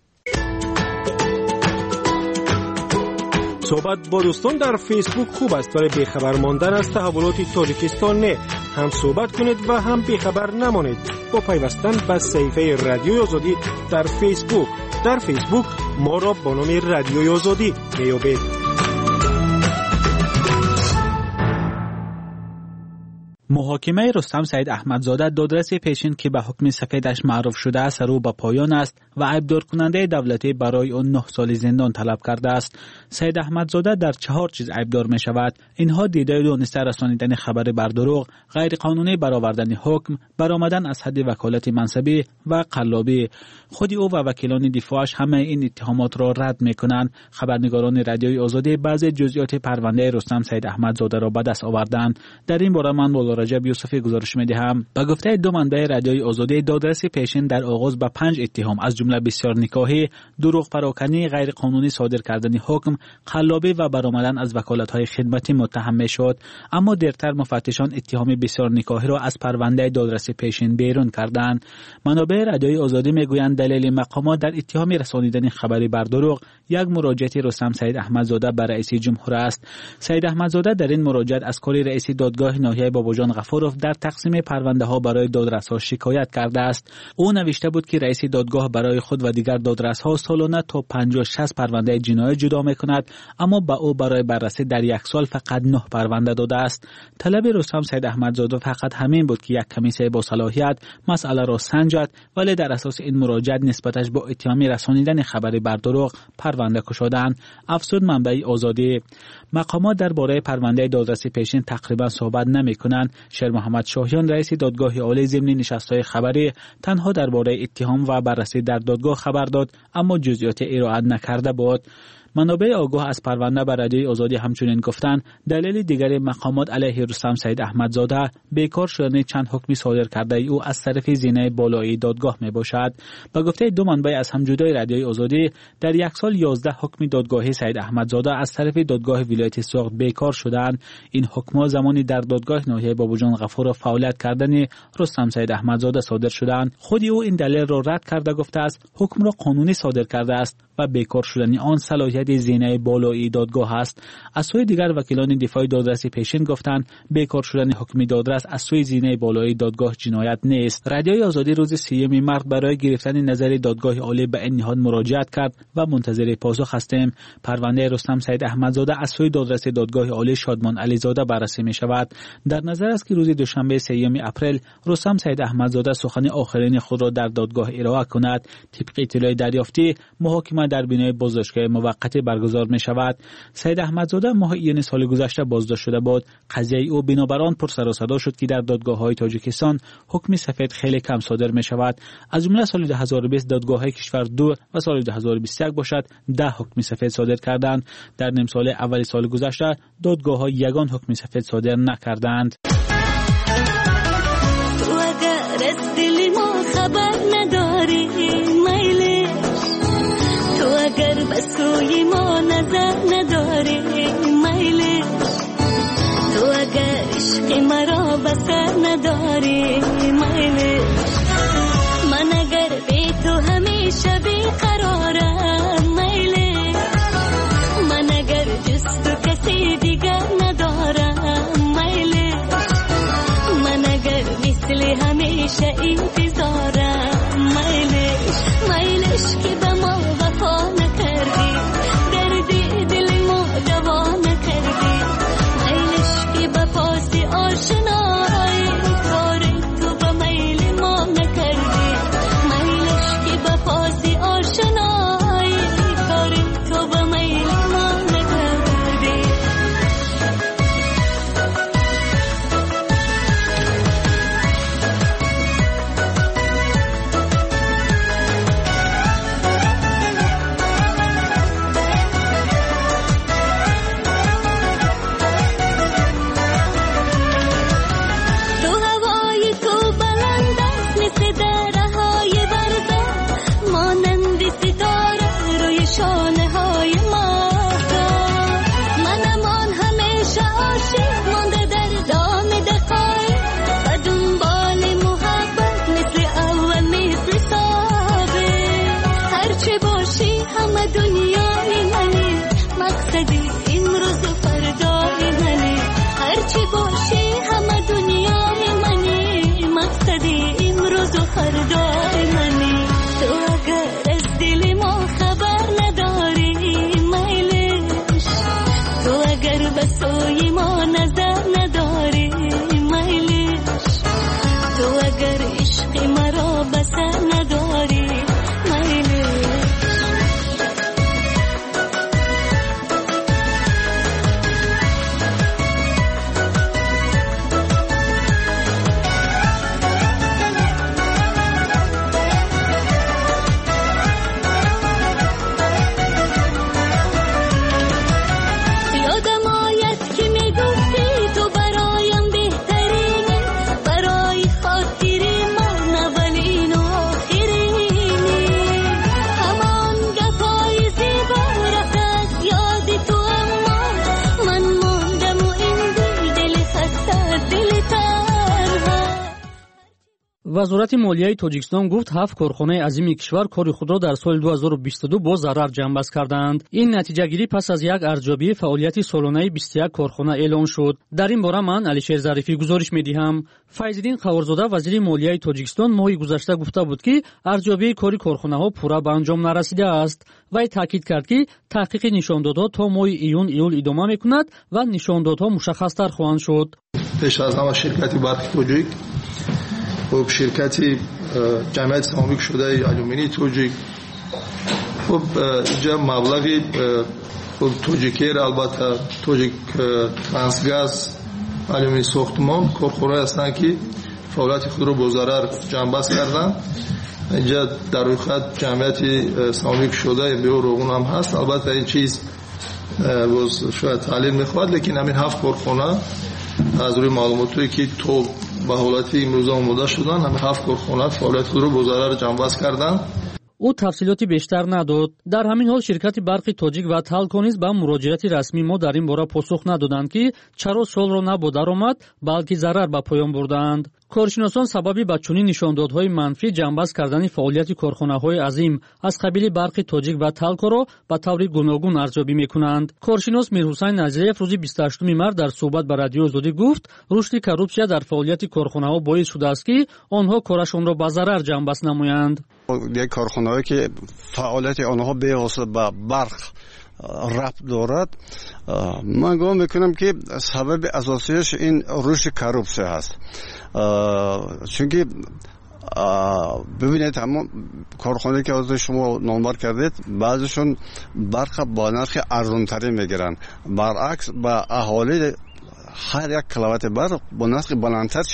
صحبت با دوستان در فیسبوک خوب است ولی بیخبر ماندن از تحولات تاجیکستان نه. هم صحبت کنید و هم بیخبر نمانید با پیوستن به صفحه رادیوی آزادی در فیسبوک. در فیسبوک ما را با نام رادیوی آزادی میابید. محاکمه رستم سید احمدزاده دادرس پیشین که به حکم سفیدش معروف شده است رو به پایان است و عیبدار کننده دولتی برای آن نه سال زندان طلب کرده است. سید احمدزاده در چهار چیز عیبدار می شود. اینها دیده دانسته رسانیدن خبر بر دروغ، غیر قانونی برآوردن حکم، برآمدن از حد وکالت منصبی و قلابی. خود او و وکیلان دفاعش همه این اتهامات را رد می کنند. خبرنگاران رادیوی آزادی بعضی جزئیات پرونده رستم سید احمدزاده را به دست آوردند. در این باره من مولا رجب یوسفی گزارش می دهم. به گفته دو منبع رادیوی آزادی، دادرس پیشین در آغاز به پنج اتهام از جمله بسیار نکاحی، دروغ پراکنی، غیر قانونی صادر کردن حکم، قلابی و برآمدن از وکالت‌های خدمتی متهم می شد. اما دیرتر مفتشان اتهام بسیار نکاحی را از پرونده دادرس پیشین بیرون کردند. منابع رادیوی آزادی میگویند دلیل مقامات در اتهام رسانیدن خبری بر دروغ یک مراجعه رستم سید احمدزاده به رئیس جمهور است. سید احمدزاده در این مراجعه از کار رئیس دادگاه ناحیه باباجان غفورov در تقسیم پرونده ها برای دادرس‌ها شکایت کرده است. او نوشته بود که رئیس دادگاه برای خود و دیگر دادرس‌ها سالانه تا پنجاه شصت پرونده جنایی جدا می‌کند، اما با او برای بررسی در یک سال فقط نه پرونده داده است. طلب رستم سید احمدزاده فقط همین بود که یک کمیسیون با صلاحیت مسئله را سنجد، ولی در اساس این مراجعه نسبتش با اتهام رسانیدن خبری بر دروغ پرونده کشیدند. افزود منبع آزادی. مقامات درباره پرونده دادرس پیشین تقریبا صحبت نمی‌کنند. شیر محمد شاهیان رئیس دادگاه عالی ضمن نشست‌های خبری تنها درباره اتهام و بررسی در دادگاه خبر داد، اما جزئیات ارائه نکرده بود. منابع آگاه از پرونده بر رادیوی آزادی همچنین گفتند دلیل دیگر مقامات علیه رستم سید احمدزاده بیکار شدن چند حکمی صادر کرده او از طرف زینه بالایی دادگاه می باشد. با گفته دو منبع از همجدای رادیوی آزادی، در یک سال یازده حکم دادگاهی سید احمدزاده از طرف دادگاه ولایت سوخت بیکار شدند. این حکم‌ها زمانی در دادگاه ناحیه باباجان غفورov فعالیت کردن رستم سید احمدزاده صادر شدند. خود او این دلیل را رد کرده گفته است حکم را قانونی صادر کرده است و بیکار شدن آن صلاحیت زینه بالایی دادگاه است. از سوی دیگر وکیلان دفاعی دادرس پیشین گفتند بیکار شدن حکم دادرس از سوی زینه بالایی دادگاه جنایت نیست. رادیوی آزادی روز سیوم مارس برای گرفتن نظر دادگاه عالی به این نهاد مراجعت کرد و منتظر پاسخ هستیم. پرونده رستم سید احمدزاده از سوی دادرس دادگاه عالی شادمان علیزاده بررسی می شود. در نظر است که روز دوشنبه سیوم اپریل رستم سید احمدزاده سخن آخرین خود را در دادگاه ارائه کند. طبق اطلاع دریافتی محاکمه در بینای بازداشتگاه موقت برگزار می شود. سید احمدزاده ماه ایون سال گذشته بازداشت شده بود. قضیه او بنابر آن پر سر و صدا شد که در دادگاه‌های تاجیکستان حکم سفید خیلی کم صادر می شود. از جمله سال دو هزار و بیست دادگاه‌های کشور دو و سال دو هزار و بیست و یک باشد ده حکم سفید صادر کردند. در نیم سال اول سال گذشته دادگاه‌ها یگان حکم سفید صادر نکردند. تو اگر از دل ما خبر نداری میلی، تو اگر بسوی ما نظر نداری میلی، تو اگر عشق مرا بسر نداری میلی، من اگر بی تو همیشه بیقرارم میلی، من اگر جز تو کسی دیگر ندارم میلی، من اگر مثل همیشه انتظارم میلی، میلش که به ما وفا نکردی، دردی دل ما دوا نکردی، میلش که به پاس آشنایی کار تو به میل ما نکردی، میلش که به پاس آشنایی کار تو به میل ما نکردی. بسوی ما نظر نداری میلی، вазорати молияи тоҷикистон гуфт ҳафт корхонаи азими кишвар кори худро дар соли дуҳазору бисту ду бо зарар ҷамъбаст карданд. ин натиҷагирӣ пас аз як арзёбии фаъолияти солонаи бисту як корхона эълон шуд. дар ин бора ман алишер зарифӣ гузориш медиҳам. файзиддин қаворзода вазири молияи тоҷикистон моҳи гузашта гуфта буд ки арзёбии кори корхонаҳо пурра ба анҷом нарасидааст. вай таъкид кард ки таҳқиқи нишондодҳо то моҳи июн июл идома мекунад ва нишондодҳо мушаххастар хоҳанд шуд. пеш аз ҳама ширкати барқи тоҷик, хуб ширкати ҷамъияти саҳомикшудаи алюминии тоҷик, хуб инҷа маблағи хуб тоҷикер, албатта тоҷик трансгаз алюминии сохтмон корхонаҳое ҳастанд ки фаъолияти худро бо зарар ҷамъбаст карданд. инҷа дар рӯи хат ҷамъияти саҳомикшудаи беҳо роғун ҳам ҳаст. албатта ин чиз боз шояд таҳлил мехоҳад, лекин ҳамин ҳафт корхона аз рӯи маълумотое ки то ба ҳолати имрӯза омода шуданд, ҳамин ҳафт корхона фаъолияти худро бо зарар ҷамъбаст карданд. ӯ тафсилоти бештар надод. дар ҳамин ҳол ширкати барқи тоҷик ва талко низ ба муроҷиати расмии мо дар ин бора посух надоданд ки чаро солро на бо даромад балки зарар ба поён бурдаанд. коршиносон сабаби ба чунин нишондодҳои манфӣ ҷамъбаст кардани фаъолияти корхонаҳои азим аз қабили барқи тоҷик ва талкоро ба таври гуногун арзёбӣ мекунанд. коршинос мирҳусайн назиреев рӯзи бисту ҳаштуми март дар суҳбат ба радиои Озодӣ гуфт рушди коррупсия дар фаъолияти корхонаҳо боис шудааст ки онҳо корашонро ба зарар ҷамъбаст намоянд. як корхонаҳое ки фаъолияти онҳо бевосита ба барқ рабт дорад, ман гумон мекунам ки сабаби асосияш ин рушди коррупсия ҳаст. чунки бибинед ҳамон корхонаe ки ҳозир шумо номбар кардед, баъзешон барқа бо нархи арзонтарӣ мегиранд. баръакс ба аҳолӣ ҳар як киловатти барқ бо нархи баландтар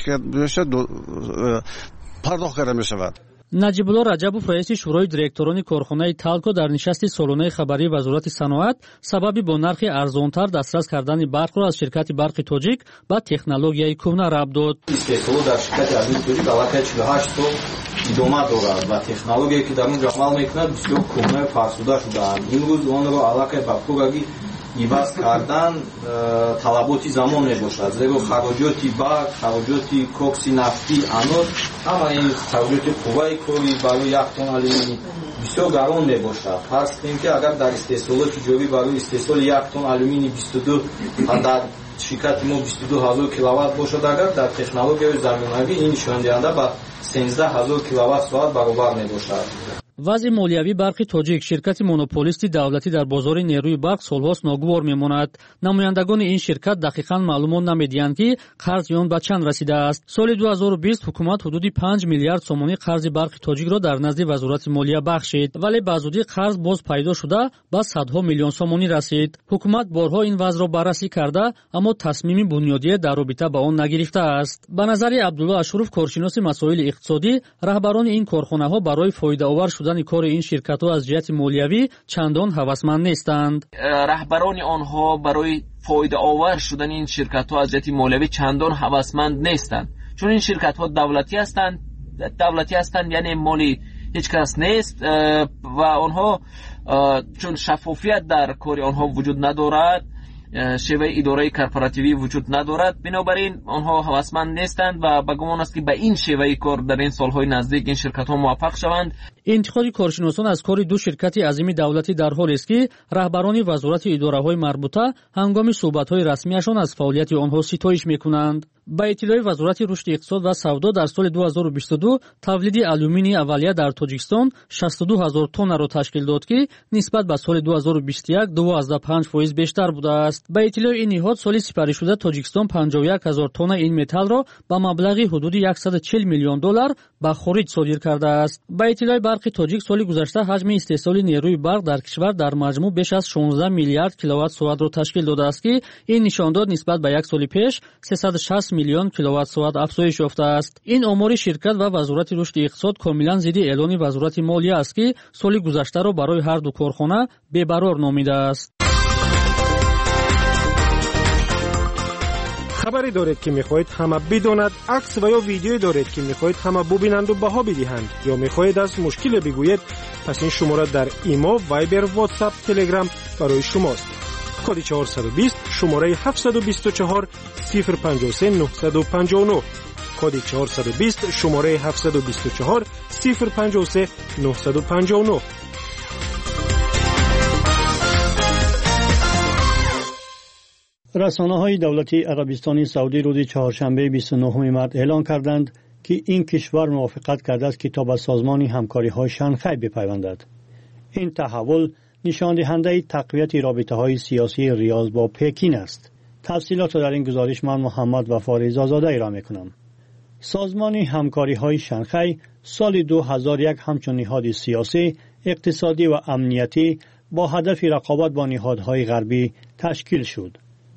пардохт карда мешавад. наҷибулло раҷабов раиси шӯрои директорони корхонаи талко дар нишасти солонаи хабарии вазорати саноат сабаби бо нархи арзонтар дастрас кардани барқро аз ширкати барқи тоҷик ба технологияи кӯҳна рабт дод. истеҳсолот дар ширкати азими тоҷик аллакай чилу ҳашт сол идома дорад ва технологияе ки дар он ҷо амал мекунад бисёр кӯҳна фарсуда шудаанд. имрӯз онро аллакай ба пурраги иваз кардан талаботи замон мебошад, зеро хароҷоти барқ, хароҷоти кокси нафтӣ, анод, ҳама ин хароҷоти қувваи кори барои як тонна алюминий бисёр гарон мебошад. фарз кунем ки агар дар истеҳсолоти ҷорӣ барои истеҳсоли як тонна алюминий бисту ду дар ширкати мо бисту ду ҳазор киловатт бошад, агар дар технологияи замонавӣ ин нишондиҳанда ба сенздаҳ ҳазор киловатт соат баробар мебошад. вазъи молиявӣ барқи тоҷик ширкати монополисти давлатӣ дар бозори нерӯи барқ солҳост ногувор мемонад. намояндагони ин ширкат дақиқан маълумот намедиҳанд ки қарзи он ба чанд расидааст. соли ду ҳазору бист ҳукумат ҳудуди панҷ миллиард сомонӣ қарзи барқи тоҷикро дар назди вазорати молия бахшид, вале ба зудӣ қарз боз пайдо шуда ба садҳо миллион сомонӣ расид. ҳукумат борҳо ин вазъро баррасӣ карда, аммо тасмими бунёдие дар робита ба он нагирифтааст. ба назари Абдулло Ашуров, коршиноси масоили иқтисодӣ, раҳбарони ин корхонаҳо барои фоидаовар шудани кори ин ширкатҳо аз ҷиҳати молиявӣ чандон ҳавасманд нестанд. раҳбарони онҳо барои фоидаовар шудани ин ширкатҳо аз ҷиҳати молиявӣ чандон ҳавасманд нестанд, чун ин ширкатҳо давлатӣ ҳастанд, давлатӣ ҳастанд яъне моли ҳеҷ кас нест ва онҳо чун шаффофият дар кори онҳо вуҷуд надорад, шеваи идораи корпоративӣ вуҷуд надорад, бинобар ин онҳо ҳавасманд нестанд ва ба гумон аст ки ба ин шеваи кор дар ин солҳои наздик ин ширкатҳо муваффақ шаванд. интиқоди коршиносон аз кори ду ширкати азими давлатӣ дар ҳолест ки раҳбарони вазорати идораҳои марбута ҳангоми суҳбатҳои расмияшон аз фаъолияти онҳо ситоиш мекунанд. ба иттилои вазорати рушди иқтисод ва савдо дар соли ду ҳазору бисту ду тавлиди алюминии аввалия дар тоҷикистон шасту ду ҳазор тоннаро ташкил дод ки нисбат ба соли ду ҳазору бисту як дувоздаҳ панҷ фоиз бештар будааст. ба иттилои ин ниҳод соли сипаришуда тоҷикистон панҷоҳу як ҳазор тонна ин металлро ба маблағи ҳудуди яксаду чил миллион доллар ба хориҷ содир кардааст. ба иттилои барқи тоҷик соли гузашта ҳаҷми истеҳсоли нерӯи барқ дар кишвар дар маҷмӯъ беш аз шонздаҳ миллиард киловатт соатро ташкил додааст ки ин нишондод нисбат ба як соли пеш сесаду шаст миллион киловатт соат афзоиш ёфтааст. ин омори ширкат ва вазорати рушди иқтисод комилан зидди эълони вазорати молия аст ки соли гузаштаро барои ҳар ду корхона бебарор номидааст. хабаре доред ки мехоҳед ҳама бидонад, акс ва ё видеое доред ки мехоҳед ҳама бубинанду баҳо бидиҳанд ё мехоҳед аз мушкиле бигӯед, пас ин шумора дар имо, вайбер, ватсап, телеграм барои шумост. коди чаҳорсаду бист шумораи ҳафтсаду бисту чаҳор сифр панҷоҳу се нуҳсаду панҷоҳу нӯҳ. کد چهارصد و بیست شماره هفتصد و بیست و چهار صفر پنج و سه نهصد و پنجاه و نه. رسانه‌های دولتی عربستان سعودی روز چهارشنبه بیست و نهم مارس اعلام کردند که این کشور موافقت کرده است که تا به سازمان همکاری‌های شانگهای بپیوندد. این تحول نشان دهنده تقویت رابطه‌های سیاسی ریاض با پکین است. تفصیلات در این گزارش من محمد وفا رضازاده ارائه می‌کنم. سازمان همکاری‌های شانگهای سال دو هزار و یک همچون نهاد سیاسی، اقتصادی و امنیتی با هدف رقابت با نهادهای غربی تشکیل شد.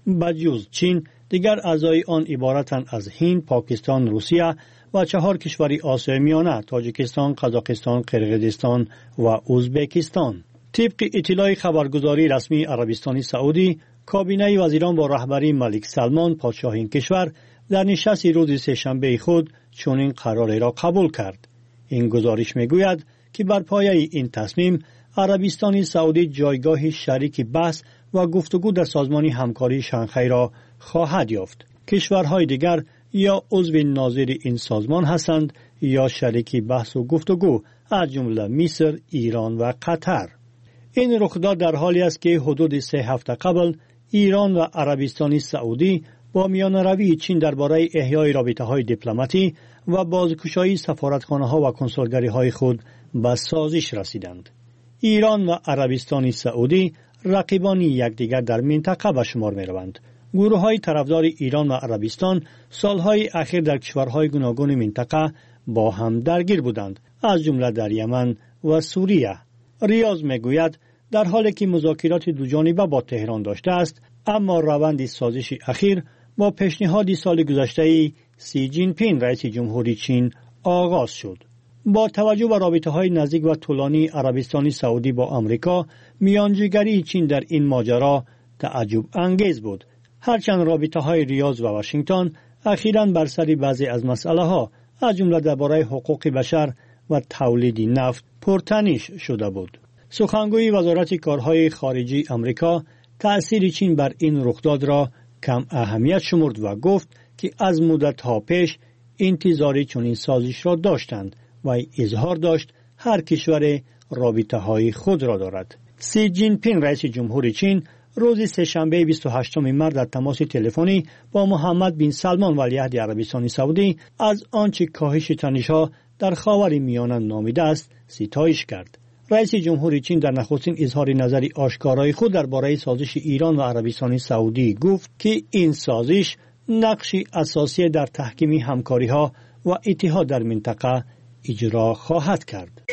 بجز چین، دیگر اعضای آن عبارتند از هند، پاکستان، روسیه و چهار کشور آسیای میانه، تاجیکستان، قزاقستان، قرقیزستان و ازبکستان. طبق اطلاع خبرگزاری رسمی عربستان سعودی، کابینه وزیران با رهبری ملک سلمان پادشاه این کشور در نشست روز سه‌شنبه خود چنین قراری را قبول کرد. این گزارش میگوید که بر پایه این تصمیم عربستان سعودی جایگاه شریک بحث و گفتگو در سازمان همکاری شانگهای را خواهد یافت. کشورهای دیگر یا عضو ناظر این سازمان هستند یا شریک بحث و گفتگو، از جمله مصر، ایران و قطر. این رخداد در حالی است که حدود سه هفته قبل ایران و عربستان سعودی با میانروی چین درباره احیای رابطه‌های دیپلماتی و بازگشایی سفارتخانه‌ها و کنسولگری‌های خود به سازش رسیدند. ایران و عربستان سعودی رقیبان یکدیگر در منطقه به شمار می‌روند. گروه‌های طرفدار ایران و عربستان سالهای اخیر در کشورهای گوناگون منطقه با هم درگیر بودند، از جمله در یمن و سوریه. ریاض میگوید در حالی که مذاکرات دوجانبه با تهران داشته است، اما روند سازش اخیر با پیشنهاد سال گذشته سی جین پینگ رئیس جمهوری چین آغاز شد. با توجه به رابطه‌های نزدیک و طولانی عربستان سعودی با آمریکا، میانجیگری چین در این ماجرا تعجب انگیز بود. هرچند رابطه‌های ریاض و واشنگتن اخیراً بر سر بعضی از مسائل‌ها از جمله درباره حقوق بشر و تولید نفت پرتنش شده بود. سخنگوی وزارت کارهای خارجی آمریکا تأثیر چین بر این رخداد را کم اهمیت شمرد و گفت که از مدت‌ها پیش انتظاری چنین سازش را داشتند و اظهار داشت هر کشور رابطه‌های خود را دارد. سی جین پینگ رئیس جمهوری چین روز سه‌شنبه بیست و هشتم مارس در تماس تلفنی با محمد بن سلمان ولیعهد عربستان سعودی از آنچه کاهش تنش‌ها در خاور میانه نامیده است ستایش کرد. رئیس جمهوری چین در نخستین اظهار نظری آشکارای خود درباره سازش ایران و عربستان سعودی گفت که این سازش نقشی اساسی در تحکیم همکاری‌ها و اتحاد در منطقه اجرا خواهد کرد.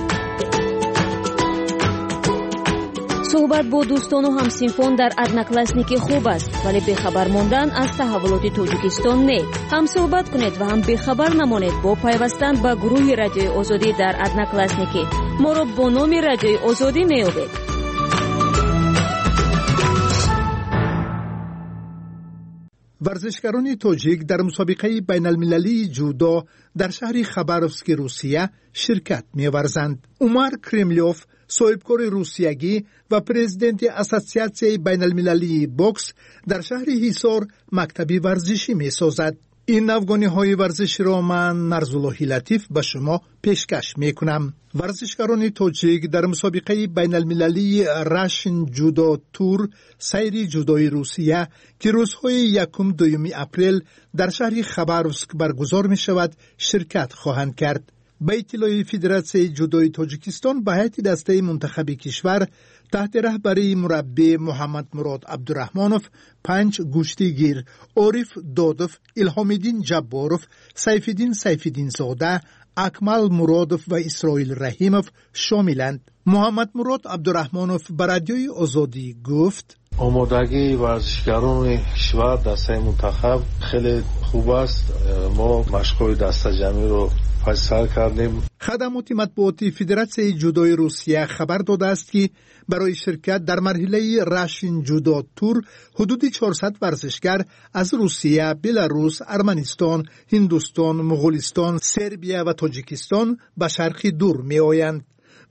صحبت با دوستان و همسنفان در ادناکلاسنیک خوب است، ولی بخبر ماندن از تحولات تاجیکستان نه. هم صحبت کنید و هم بخبر نمانید با پیوستن به گروه رادیوی آزادی در ادناکلاسنیک. ما را با نام رادیوی آزادی میابید. ورزشکاران تاجیک در مسابقه بین المللی جودو در شهر خباروفسک روسیه شرکت می‌ورزند. عمر کرملیوف صاحبکار روسیگی و پرزیدنت اساسیاسیون بین المللی بوکس در شهر هیسار مکتبی ورزشی می‌سازد. این نوگانی‌های ورزش را من نرزالله لطیف به شما پیشکش می‌کنم. ورزشکاران تاجیک در مسابقه بین المللی راشن جودو تور سیری جودوی روسیه که روزهای یکم دوم اپریل در شهر خباروفسک برگزار می‌شود شرکت خواهند کرد. به اطلاع فدراسیون جودوی تاجیکستان به هیئت دسته منتخب کشور تحت رهبری مربی محمد مراد عبدالرحمانوف پنج گوشتیگیر عارف دادوف، الهامالدین جباروف، سیفالدین سیفالدین زاده، اکمل مرادوف و اسرائیل رحیموف شاملند. محمد مراد عبدالرحمانوف به رادیوی آزادی گفت: آمادگی ورزشکاران کشور دسته منتخب خیلی خوب است. ما مشق‌های دسته جمعی رو فیصل کردیم. خدمات مطبوعاتی فدراسیون جودوی روسیه خبر داده است که برای شرکت در مرحله راشن جودو تور حدود چهارصد ورزشکار از روسیه، بلاروس، ارمنستان، هندوستان، مغولستان، سربیا و تاجیکستان به شرق دور می آیند.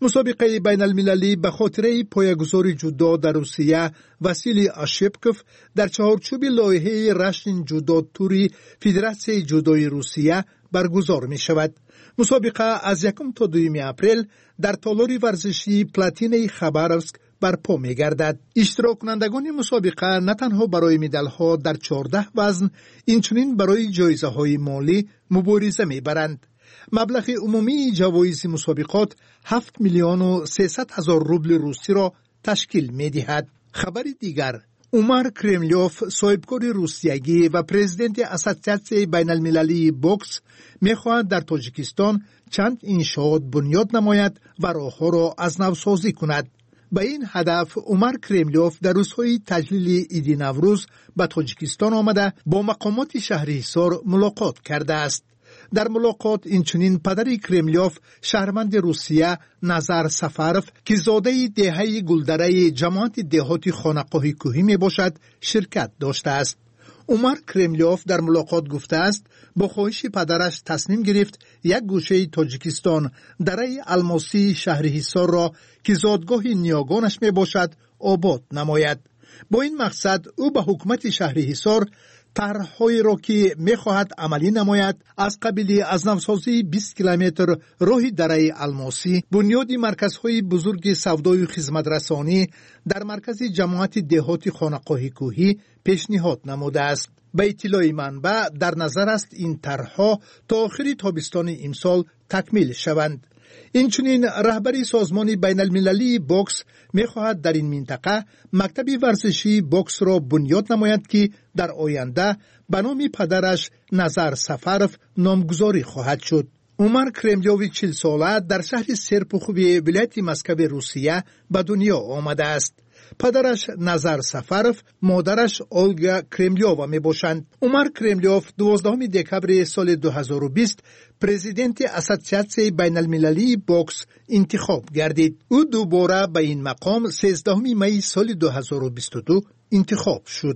مسابقه بین المللی به خاطر پایه‌گذار جودو در روسیه واسیلی آشپکوف در چهارچوب لایحه رشن جودو توری فدراسیون جودوی روسیه برگزار می شود. مسابقه از یکم تا دوم اپریل در تالار ورزشی پلاتینه خباروفسک برپا می گردد. اشتراک کنندگان مسابقه نه تنها برای مدال ها در چهارده وزن، اینچنین برای جایزه های مالی مبارزه می برند. مبلغ عمومی جوایز مسابقات هفت میلیون و سیصد هزار روبل روسی را تشکیل می دهد. خبر دیگر، عمر کرملیوف صاحبکار روسیگی و پرزیدنت اسوسیاسیون بین المللی بوکس می خواهد در تاجیکستان چند انشاءات بنیاد نماید و راهها را از نو سازی کند. به این هدف عمر کرملیوف در روزهای تجلیل عید نوروز به تاجیکستان آمده با مقامات شهرحصار ملاقات کرده است. در ملاقات اینچنین پدر کرملیوف شهروند روسیه نظر سفروف که زاده دهه گلدره جماعت دهاتی خانقاه کوهی می باشد شرکت داشته است. عمر کرملیوف در ملاقات گفته است با خواهش پدرش تصمیم گرفت یک گوشه تاجیکستان دره الماسی شهرحصار را که زادگاه نیاگانش می باشد آباد نماید. با این مقصد او به حکومت شهرحصار طرح‌هایی را که می‌خواهد عملی نماید از قبیل از نوسازی بیست کیلومتر راه دره الماسی، بنیاد مرکزهای بزرگ سودای و خدمت‌رسانی در مرکز جماعت دهاتی خانقاه کوهی پیشنهاد نموده است. به اطلاع منبع در نظر است این طرح‌ها تا آخر تابستان امسال تکمیل شوند. اینچنین رهبری سازمان بین المللی بوکس می خواهد در این منطقه مکتب ورزشی بوکس را بنیاد نماید که در آینده به نام پدرش نظر سفروف نامگذاری خواهد شد. عمر کرملیوف چهل ساله در شهر سرپوخوی ولایت مسکو روسیه به دنیا آمده است. پدرش نظر سفروف، مادرش اولگا کرملیووا می باشند. عمر کرملیوف دوازدهم دکبر سال دو هزار و بیست پرزیدنت اسوسیاسیون بین المللی بوکس انتخاب گردید. او دوباره به این مقام سیزدهم می سال دو هزار و بیست و دو انتخاب شد.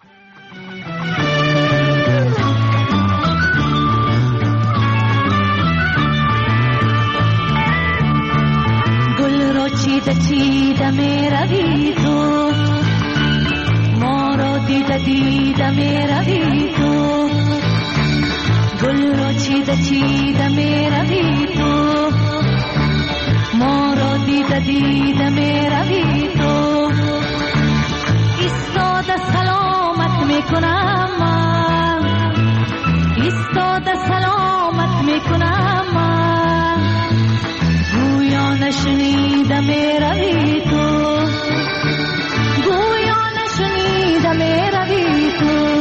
چیده چیده می روی تو، ما را دیده دیده می روی تو. گل را چیده چیده می روی تو، ما را دیده دیده می روی تو. ایستاده سلامت می کنم من، ایستاده سلامت می کنم من. گویا نشنیده می روی تو، گویا نشنیده می روی تو.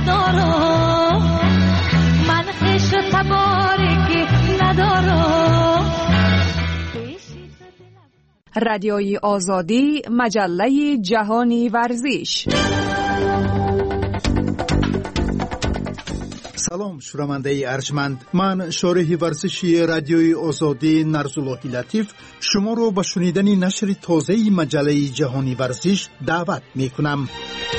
ندارم من خش و تبارکی ندارم. رادیوی آزادی، مجله جهانی ورزش. سلام شنونده ارجمند، من شارح ورزشی رادیوی آزادی نرزاللهی لطیف شما رو به شنیدن نشر تازه مجله جهانی ورزش دعوت می کنم.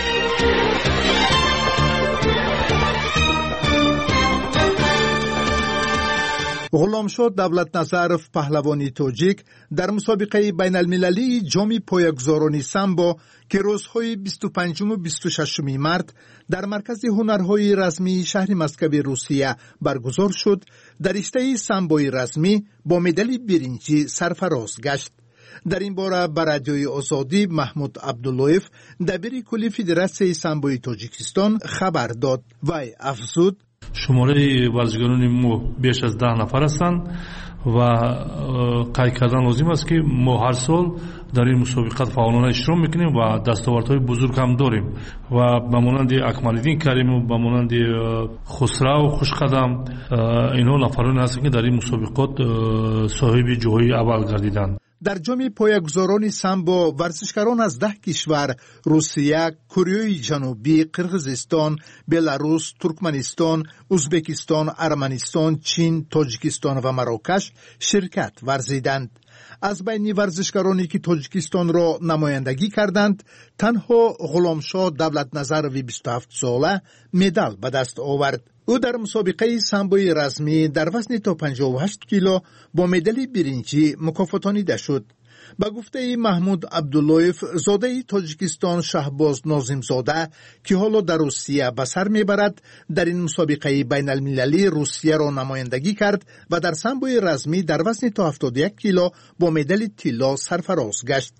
غلامشاه دولت نظرف پهلوانی توجیک در مسابقه بین المللی جام پایه‌گذاران سامبو که روزهای بیست و پنجم و بیست و ششم مارس در مرکز هنرهای رسمی شهر مسکو روسیه برگزار شد، در رشته سامبوی رسمی با مدال برنجی سرفراز گشت. در این باره به رادیوی آزادی محمود عبداللهیف دبیر کلی فدراسیون سامبوی تاجیکستان خبر داد. وی افزود: شماره ورزشکاران ما بیش از ده نفر هستند و قید کردن لازم است که ما هر سال در این مسابقات فعالانه اشتراک میکنیم و دستاوردهای بزرگ هم داریم و به مانند اکمال‌الدین کریم و به مانند خسرو خوشقدم اینها نفرانی هستند که در این مسابقات صاحب جای اول گردیدند. در جام پایه‌گذاران سامبو ورزشکاران از ده کشور روسیه، کره جنوبی، قرقیزستان، بلاروس، ترکمنستان، ازبکستان، ارمنستان، چین، تاجیکستان و مراکش شرکت ورزیدند. از بین ورزشکارانی که تاجیکستان را نمایندگی کردند، تنها غلامشاه دولت نظروی بیست و هفت ساله مدال به دست آورد. او در مسابقه سامبوی رسمی در وزن تا پنجاه و هشت کیلو با مدال برنجی مکافاتانیده شد. به گفته محمود عبداللهیف، زاده تاجیکستان شهباز ناظم زاده که حالا در روسیه به سر میبرد، در این مسابقه بین المللی روسیه را نمایندگی کرد و در سامبوی رسمی در وزن تا هفتاد و یک کیلو با مدال طلا سرفراز گشت.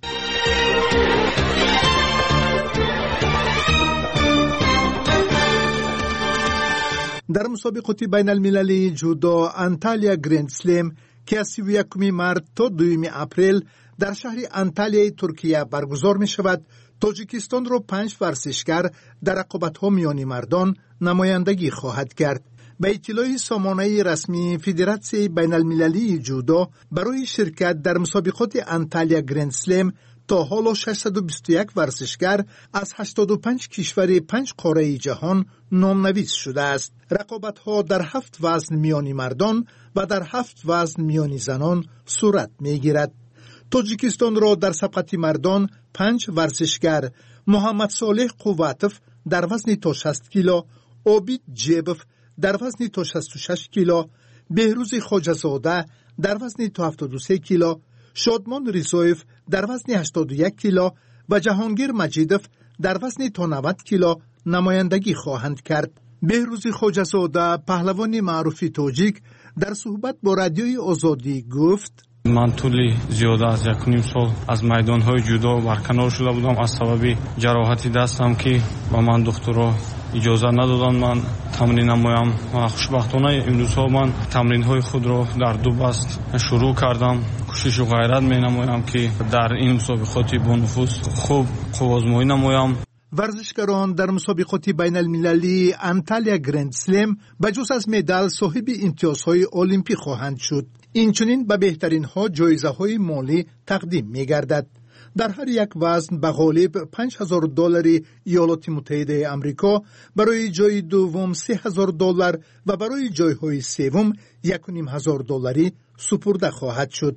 در مسابقات بین المللی جودو انتالیا گرند سلم که از سی و یکم مارس تا دوم اپریل در شهر انتالیا ترکیه برگزار می شود، تاجیکستان را پنج ورزشکار در رقابت‌ها میان مردان نمایندگی خواهد کرد. به اطلاع سامانه رسمی فدراسیون بین المللی جودو، برای شرکت در مسابقات انتالیا گرند سلم تا حالا ششصد و بیست و یک ورزشکار از هشتاد و پنج کشور پنج قاره جهان نامنویس شده است. رقابت‌ها در هفت وزن میان مردان و در هفت وزن میان زنان صورت می‌گیرد. تاجیکستان را در سبقت مردان پنج ورزشکار: محمد صالح قواتف در وزن تا شصت کیلو، عابد جیبف در وزن تا شصت و شش کیلو، بهروز خواجه‌زاده در وزن تا هفتاد و سه کیلو، شادمان ریزویف در وزن هشتاد و یک کیلو و جهانگیر مجیدف در وزن تا نود کیلو نمایندگی خواهند کرد. بهروز خواجه‌زاده پهلوان معروف تاجیک در صحبت با رادیوی آزادی گفت: من طولی زیاده از یک نیم سال از میدان‌های جودو برکنار شده بودم از سبب جراحتی دستم که با من دکترها اجازه ندادن من تمرین نمایم و خوشبختانه امروزها من تمرین‌های خود را در دو بست شروع کردم. کوشش و غیرت می‌نمایم که در این مسابقات با نفوذ خوب قوازمایی نمایم. ورزشکاران در مسابقات بین المللی انتالیا گرند سلم بجز از مدال صاحب امتیازهای المپیک خواهند شد. اینچنین به بهترین ها جایزه های مالی تقدیم می گردد. در هر یک وزن به غالب پنج هزار دلار ایالات متحده آمریکا، برای جای دوم سه هزار دلار و برای جای های سوم یک و نیم هزار دلاری سپرده خواهد شد.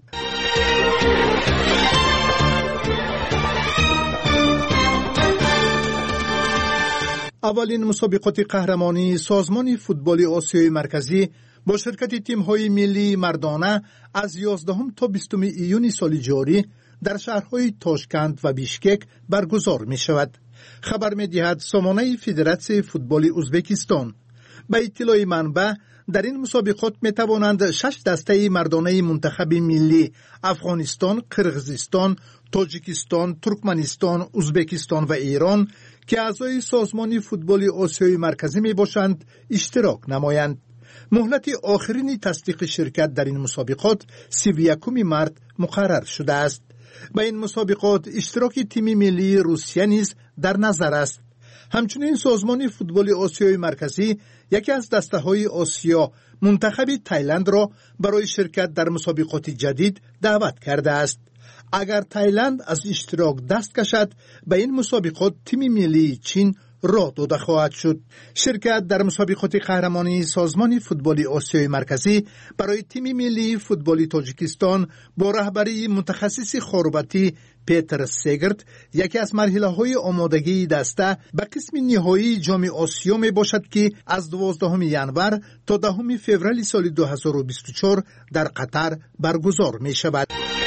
اولین مسابقات قهرمانی سازمان فوتبال آسیای مرکزی با شرکت تیم‌های ملی مردانه از یازدهم تا بیستم ایون سال جاری در شهرهای تاشکند و بیشکک برگزار می شود. خبر می دهد سامانه فدراسیون فوتبال ازبکستان. به اطلاع منبع، در این مسابقات می توانند شش دسته مردانه منتخب ملی افغانستان، قرقیزستان، تاجیکستان، ترکمنستان، ازبکستان و ایران که اعضای سازمان فوتبال آسیای مرکزی می باشند اشتراک نمایند. مهلت آخرین تصدیق شرکت در این مسابقات سی و یکم مارس مقرر شده است. به این مسابقات اشتراک تیم ملی روسیه نیز در نظر است. همچنین سازمان فوتبال آسیای مرکزی یکی از دسته‌های آسیا منتخب تایلند را برای شرکت در مسابقات جدید دعوت کرده است. اگر تایلند از اشتراک دست کشد، به این مسابقات تیم ملی چین راه داده خواهد شد. شرکت در مسابقات قهرمانی سازمان فوتبال آسیای مرکزی برای تیم ملی فوتبال تاجیکستان با رهبری متخصص خاربتی پیتر سیگرت یکی از مرحله‌های آمادگی دسته به قسم نهایی جام آسیا می باشد که از دوازدهم ژانویه تا دهم فوریه سال دو هزار و بیست و چهار در قطر برگزار می شود.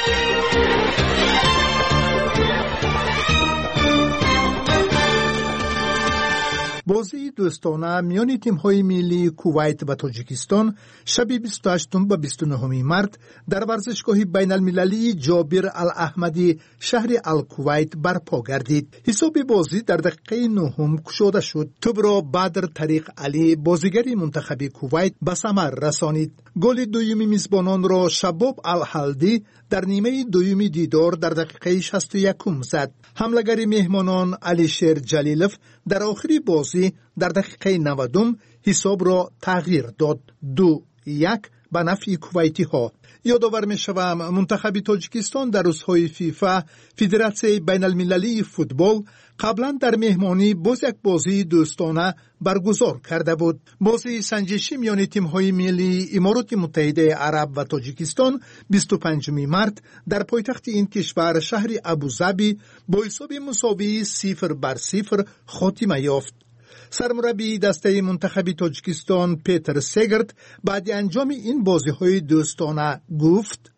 بازی دوستانه میان تیم‌های ملی کویت و تاجیکستان شب بیست و هشتم و بیست و نهم مارس در ورزشگاه بین المللی جابر الاحمدی شهر الکویت برپا گردید. حساب بازی در دقیقه نهم گشوده شد. توپ را بدر طریق علی بازیگر منتخب کویت به ثمر رسانید. گل دوم میزبانان را شباب الحلدی در نیمه دوم دیدار در دقیقه شصت و یک زد. حمله‌گر مهمانان علیشیر جلیلوف در آخری بازی در دقیقه نود حساب را تغییر داد. دو یک به نفع کویتی ها. یادآور می شوم منتخب تاجیکستان در روزهای فیفا فدراسیون بین المللی فوتبال قبلا در مهمانی باز یک بازی دوستانه برگزار کرده بود. بازی سنجشی میان تیم‌های ملی امارات متحده عرب و تاجیکستان بیست و پنجم مارس در پایتخت این کشور شهر ابوظبی با حساب مساوی صفر بر صفر خاتمه یافت. سرمربی دسته منتخب تاجیکستان پیتر سیگرت بعد انجام این بازی‌های دوستانه گفت: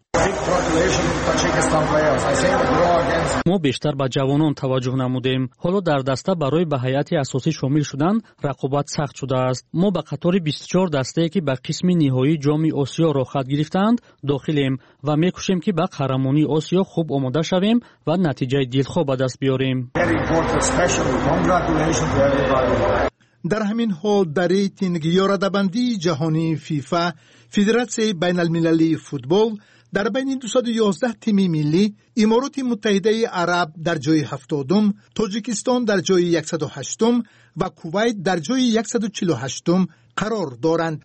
ما بیشتر به جوانان توجه نمودیم. حالا در دسته برای به هیئت اساسی شامل شدن رقابت سخت شده است. ما به قطار بیست و چهار دسته‌ای که به قسم نهایی جام آسیا را خط گرفتند داخلیم و می‌کوشیم که به قهرمانی آسیا خوب آماده شویم و نتیجه دلخواه به دست بیاریم. در همین حال در ریتینگ یا رده‌بندی جهانی فیفا فدراسیون بین المللی فوتبال در بین دویست و یازده تیم ملی امارات متحده عرب در جای هفتادم، تاجیکستان در جای صد و هشتم و کویت در جای صد و چهل و هشتم قرار دارند.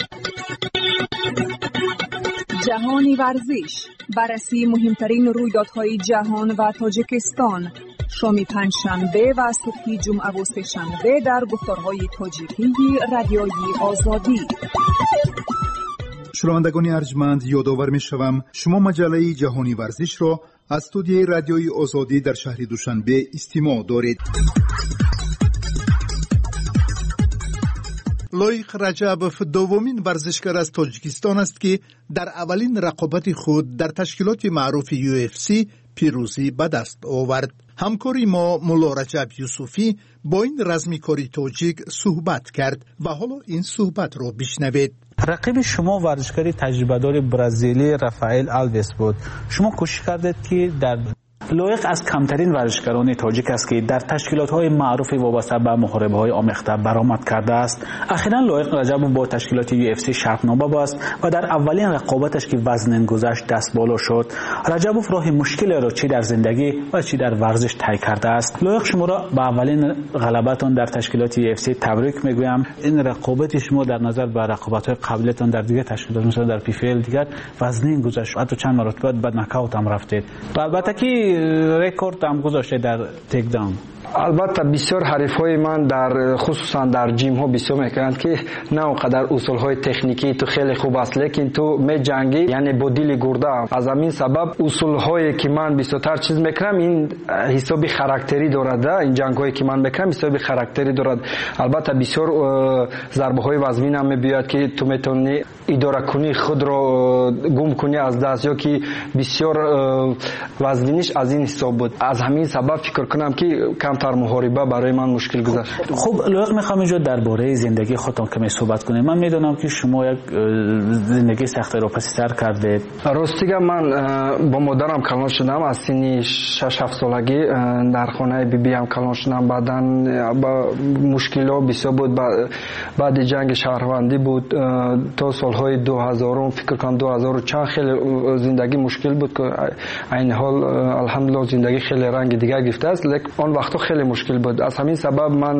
جهانی ورزش، بررسی مهمترین رویدادهای جهان و تاجیکستان، شام پنجشنبه و صبح جمعه و سه‌شنبه در گفتارهای تاجیکی رادیوی آزادی. شنوندگان ارجمند، یادآور می‌شوم شما مجله جهانی ورزش را از استودیوی رادیوی آزادی در شهر دوشنبه استماع دارید. لایق رجبوف دومین ورزشکار از تاجیکستان است که در اولین رقابت خود در تشکیلات معروف یو اف سی پیروزی به دست آورد. همکاری ما مولا رجب یوسفی با این رزمیکاری تاجیک صحبت کرد و حالا این صحبت را بشنوید. رقیب شما ورزشکار تجربه‌دار برزیلی رافائل آلویس بود. شما کوشش کردید که در لایق از کمترین ورزشکاران تاجیک است که در تشکیلات‌های معروف وابسته به محاربه‌های آمیخته برآمد کرده است. اخیراً لایق رجب با تشکیلات یو اف سی شرطنامه بست و در اولین رقابتش که وزن گذشت دست بالا شد. رجبوف راه مشکلی را چی در زندگی و چی در ورزش طی کرده است. لایق شما را به اولین غلبتان در تشکیلات یو اف سی تبریک میگویم. این رقابت شما در نظر به رقابت‌های قبلیتان در دیگه تشکیلات مثل در پی اف ال دیگر وزنی گذشت، حتی چند مرتبه بعد نکاوت هم رفتید. البته که رکورد هم گذاشته در تیک داون. البته بسیار حریفای من در خصوصا در جیم ها بسیار میکنند که نه اونقدر اصول های تکنیکی تو خیلی خوب است، لیکن تو می جنگی یعنی با دل گرده. از همین سبب اصول هایی که من بیشتر چیز میکنم این حسابی خاراکتری دارد. این جنگ هایی که من میکنم حسابی خاراکتری دارد. البته بسیار ضربه های وزمین هم میبیاد که تو میتونی اداره کنی، خود را گم کنی از دست، یا که بسیار وزنیش از این حساب بود. از همین سبب فکر کنم که کمتر محاربه برای من مشکل گذشت. خب لایق میخوام اینجا درباره زندگی خودتان کمی صحبت کنیم. من میدونم که شما یک زندگی سخت رو پس سر کردید. راستیگه من با مادرم کلان شدم از سن شش هفت سالگی در خانه بی بی هم کلان شدم. بعدن با مشکلات بسیار بود. بعد جنگ شهروندی بود تا سالهای دو هزار فکر کنم دو هزار و چند خیلی زندگی مشکل بود که این حال الحمدلله زندگی خیلی رنگ دیگه گرفته است. لیکن اون وقتا خیلی مشکل بود. از همین سبب من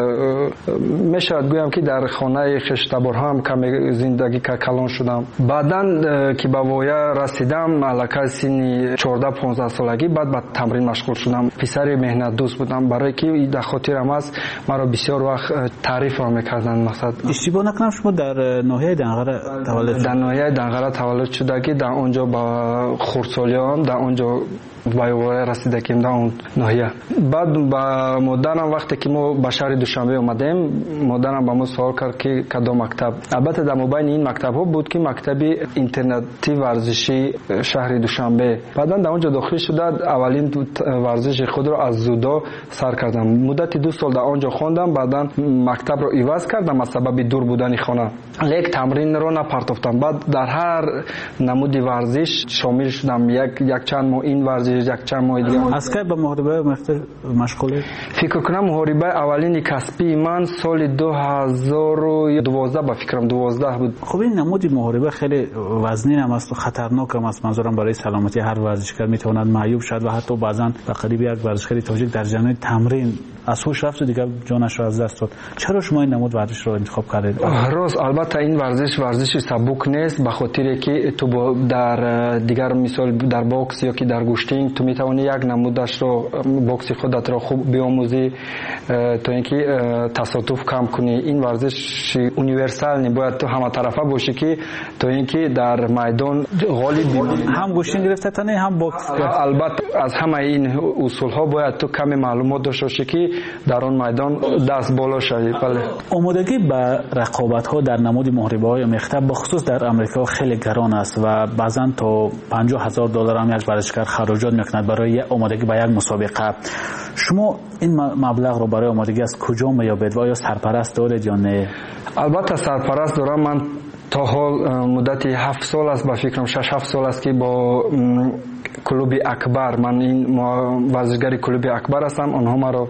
میشود گویم که در خانه خشتبار هم کمی زندگی کلان شدم. بعداً که به ویا رسیدم علاقه سنی چهارده پانزده سالگی بعد به تمرین مشغول شدم. پسر مهنت دوست بودم برای که در خاطرم است مرا بسیار وقت تعریف را میکردن. مثلا اشتباه نکنم شما در ناحیه دنقره تولد در ناحیه دنقره تولد شدگی در اونجا با خردسالیام در اونجا وایواره رسیدگیم در اون ناحیه. بعد با مادرم وقتی که ما به شهر دوشنبه اومدیم مادرم با ما سوال کرد که کدام مکتب. البته در مابین این مکتب ها بود که مکتب اینترنتی ورزشی شهر دوشنبه. بعدا در اونجا داخل شده اولین ورزش خود را از زودو سر کردم. مدت دو سال در اونجا خواندم. بعدا مکتب را عوض کردم از سبب دور بودن خانه. لیک تمرین را نپرتافتم. بعد در هر نمود ورزش شامل شدم. یک یک چند ماه این ورزش یک چند ماه دیگه. از که به محاربه مشغول؟ فکر کنم محاربه اولین کسبی من سال دو هزار و دوازده با فکرم دوازده بود. خب این نمود محاربه خیلی وزنین هم است و خطرناک هم است. منظورم برای سلامتی هر ورزشکار میتواند معیوب شد و حتی بعضا به قریب یک ورزشکار تاجیک در جریان تمرین از هوش رفت و دیگه جانش را از دست داد. چرا شما این نمود ورزش رو انتخاب کردید؟ راست البته این ورزش ورزش سبک نیست به خاطر که تو در دیگر مثال در باکس یا که در گوشتینگ تو میتونی یک نمودش رو باکس خودت رو خوب بیاموزی تا اینکه تصادف کم کنی. این ورزش یونیورسال نباید تو همه طرفه باشی که تا اینکه در میدان غالب باشی. هم گوشتینگ گرفته تا نه هم باکس. البته از همه این اصول ها باید تو کمی معلومات داشته باشی که در اون میدان دست بالا شوی. بله. آمادگی به رقابت ها در نمود محاربه های مکتب بخصوص در امریکا خیلی گران است و بعضا تا پنجاه هزار دلار هم یک ورزشکار خراجات میکند برای آمادگی به یک مسابقه. شما این مبلغ رو برای آمادگی از کجا میابید و آیا سرپرست دارید یا نه؟ البته سرپرست دارم. من تا حال مدت هفت سال است با فکرم شش هفت سال است که با کلوب اکبر من این ورزشگری کلوب اکبر هستم. آنها مرا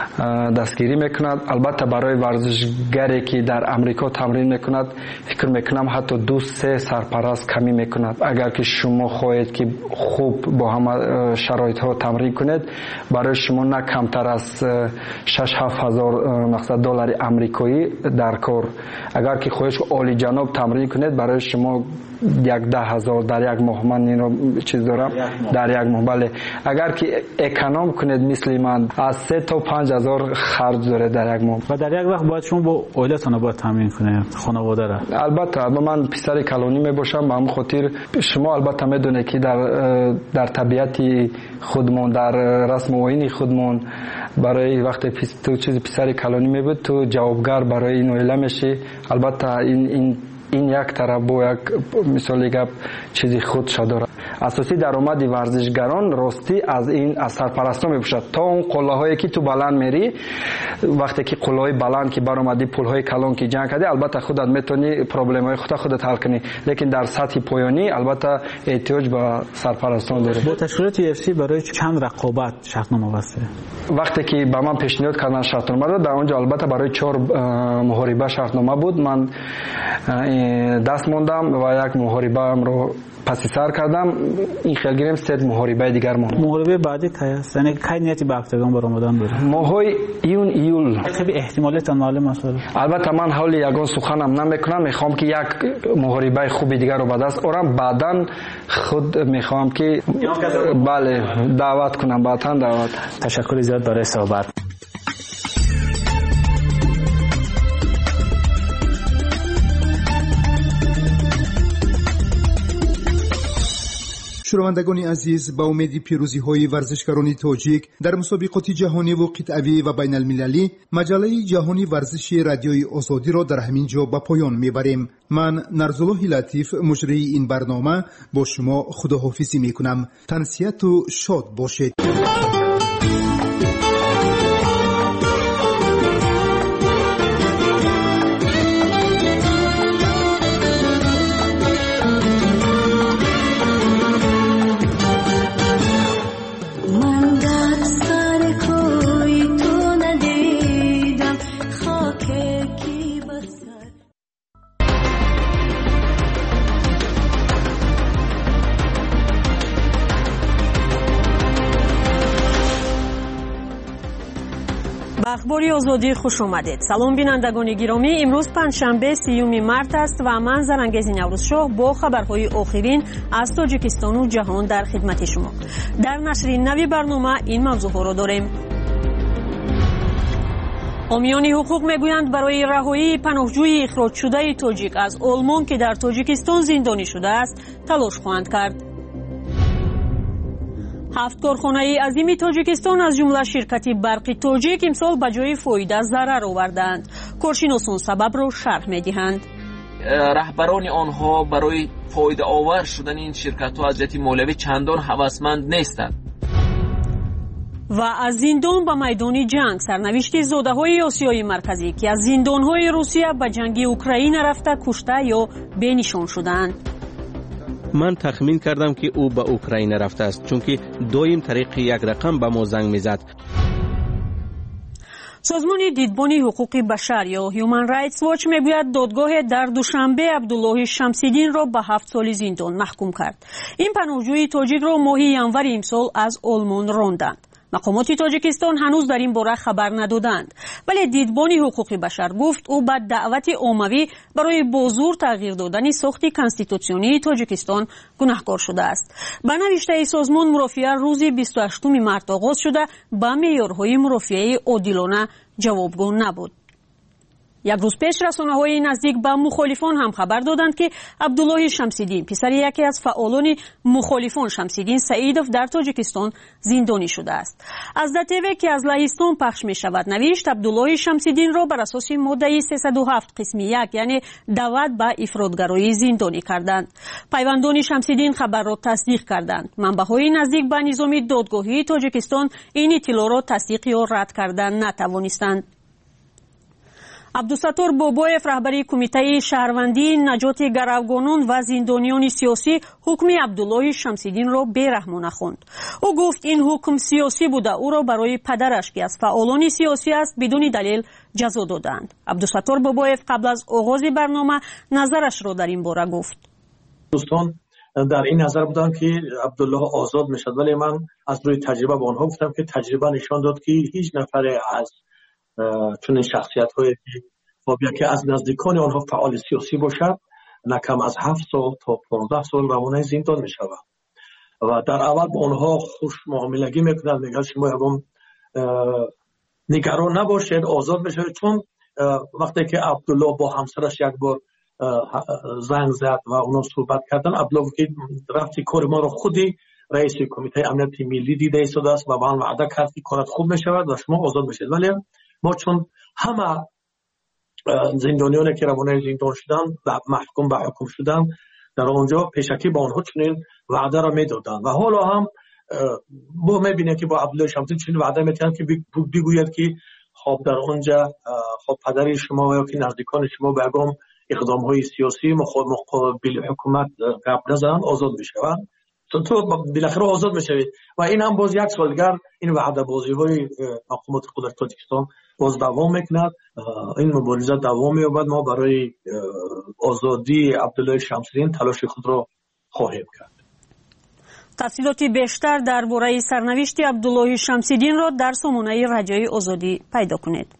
دستگیری میکند. البته برای ورزشگری که در امریکا تمرین میکند فکر میکنم حتی دو سه سرپرست کمی میکند. اگر که شما خواهید که خوب با همه شرایط ها تمرین کنید برای شما نه کمتر از شش هفت هزار مقصد دلار امریکایی در کار. اگر که خواهید عالی جناب تمرین کنید برای شما یک ده هزار در یک ماه. من این رو چیز دارم در یک ماه. بله. اگر که اکانوم کنید مثل من از سه تا پنج هزار خرج داره در یک ماه. و در یک وقت باید شما با عائلتون باید تامین کنید خانواده را؟ البته من پسر کلانی می باشم به همین خاطر شما البته میدونید که در در طبیعت خودمون در رسم و آیین خودمون برای وقتی تو چیز پسر کلانی می بود تو جوابگر برای این عائله میشی. البته این این این یک طرف با یک مثال گپ چیزی خودش داره. اساسی درآمد ورزشگران راستی از این از سرپرستا میباشد تا اون قله‌هایی که تو بلند میری. وقتی که قله‌های بلند که برآمدی پل‌های کلان که جنگ کردی البته خودت میتونی پرابلم‌های خودت خودت حل کنی. لیکن در سطح پایانی البته احتیاج به سرپرستان داره. با تشکیلات یو اف سی برای چند رقابت شرطنامه بسته؟ وقتی که به من پیشنهاد کردن شرطنامه رو در اونجا البته برای چهار محاربه شرطنامه بود. من دست موندم و یک محاربه هم رو پس سر کردم. این خیلی گریم سه محاربه دیگر موند. محاربه بعدی کی است؟ یعنی کی نیتی به اکتاگون برآمدن داره؟ ماهای ایون ایول. خیلی احتمالات معلوم است. البته من حالی یگان سخنم نمیکنم. میخوام که یک محاربه خوبی دیگر رو به دست آورم. بعداً خود میخوام که بله دعوت کنم. بعداً دعوت. تشکر زیاد برای صحبت. شنوندگان عزیز، با امید پیروزی های ورزشکاران تاجیک در مسابقات جهانی و قطعی و بین المللی مجله جهانی ورزشی رادیوی آزادی را در همین جا به پایان میبریم. من نرزالله لطیف مجری این برنامه با شما خداحافظی میکنم. تنسیت و شاد باشید. اخباری آزادی خوش آمدید. سلام بینندگان گرامی، امروز پنجشنبه سیوم مارس است و من زرنگز نوروزشاه با خبرهای آخرین از تاجیکستان و جهان در خدمت شما. در نشر نوی برنامه این موضوع را داریم. حامیان حقوق میگویند برای رهایی پناهجوی اخراج شده تاجیک از آلمان که در تاجیکستان زندانی شده است تلاش خواهند کرد. هفت کارخانه عظیم تاجیکستان از جمله شرکت برق تاجیک امسال به جای فایده ضرر آوردند. کارشناسان سبب را شرح میدهند. رهبران آنها برای فایده آور شدن این شرکت ها از جهت مولوی چندان هوسمند نیستند. و از زندان به میدان جنگ، سرنوشت زاده های آسیای مرکزی که از زندان های روسیه به جنگ اوکراین رفته کشته یا بینشان شدند. من تخمین کردم که او به اوکراین رفته است، چون که دایم طریق یک رقم به ما زنگ میزد. سازمان دیدبان حقوق بشر یا هیومن رایتس واچ میگوید دادگاه در دوشنبه عبدالله شمس‌الدین را به هفت سال زندان محکوم کرد. این پناهجوی تاجیک را ماه ینور امسال از آلمان راندند. مقامات تاجیکستان هنوز در این باره خبر ندادند، ولی دیدبان حقوق بشر گفت او به دعوت عمومی برای بازور تغییر دادن ساخت کنستیتوسیونی تاجیکستان گناهکار شده است. به نوشته سازمان، مرافعه روز بیست و هشتم مارس آغاز شده به معیارهای مرافعه عادلانه جوابگو نبود. یک روز پیش رسانه‌های نزدیک به مخالفان هم خبر دادند که عبدالله شمس‌الدین، پسر یکی از فعالان مخالفان شمس‌الدین سعیدوف، در تاجیکستان زندانی شده است. از دتیوی که از لهستان پخش می شود نوشت عبدالله شمس‌الدین را بر اساس ماده سیصد و هفت قسم یک یعنی دعوت به افرادگرایی زندانی کردند. پیوندان شمس‌الدین خبر را تصدیق کردند. منبع‌های نزدیک به نظام دادگاهی تاجیکستان این اطلاع را تصدیق یا رد کردن نتوانستند. عبدالستار بابایف، رهبری کمیته شهروندی نجات گروگانان و زندانیان سیاسی، حکم عبدالله شمس‌الدین را بی‌رحمانه خواند. او گفت این حکم سیاسی بوده، او را برای پدرش که از فعالان سیاسی است بدون دلیل جزا دادند. عبدالستار بابایف قبل از آغاز برنامه نظرش را در این باره گفت. دوستان در این نظر بودن که عبدالله آزاد میشد، ولی من از روی تجربه با آنها گفتم که تجربه نشان داد که هیچ نفر از چون این شخصیت هایی که خب یکی از نزدیکان آنها فعال سیاسی باشد نه کم از هفت سال تا پانزده سال روانه زندان می شود و در اول با آنها خوش معاملگی میکنند، میگن شما یکم نگران نباشید آزاد بشید. چون وقتی که عبدالله با همسرش یک بار زنگ زد و اونا صحبت کردن، عبدالله که رفتی کار ما رو خودی رئیس کمیته امنیت ملی دیده ایستاده است و با آن وعده کرد که کارت خوب می شود و شما آزاد بشید. ولی ما چون همه زندانیانی که روانه زندان شدن و محکوم به حکم شدن در آنجا پیشکی با آنها چنین وعده را میدادن و حالا هم ما میبینیم که با عبدالله شمس‌الدین چنین وعده میدن که بگوید که خب در آنجا خب پدر شما و یا نزدیکان شما به اقام اقدام های سیاسی مقابل حکومت قبل نزدن آزاد میشوند، تو تو بالاخره آزاد میشوید و این هم باز یک سال دیگر این وعده بازی های مقامات قدرت تاجیکستان باز دوام میکند. این مبارزه دوام مییابد. ما برای آزادی عبدالله شمس‌الدین تلاش خود را خواهیم کرد. تفصیلات بیشتر درباره سرنوشت عبدالله شمس‌الدین را در سامانه رادیوی آزادی پیدا کنید.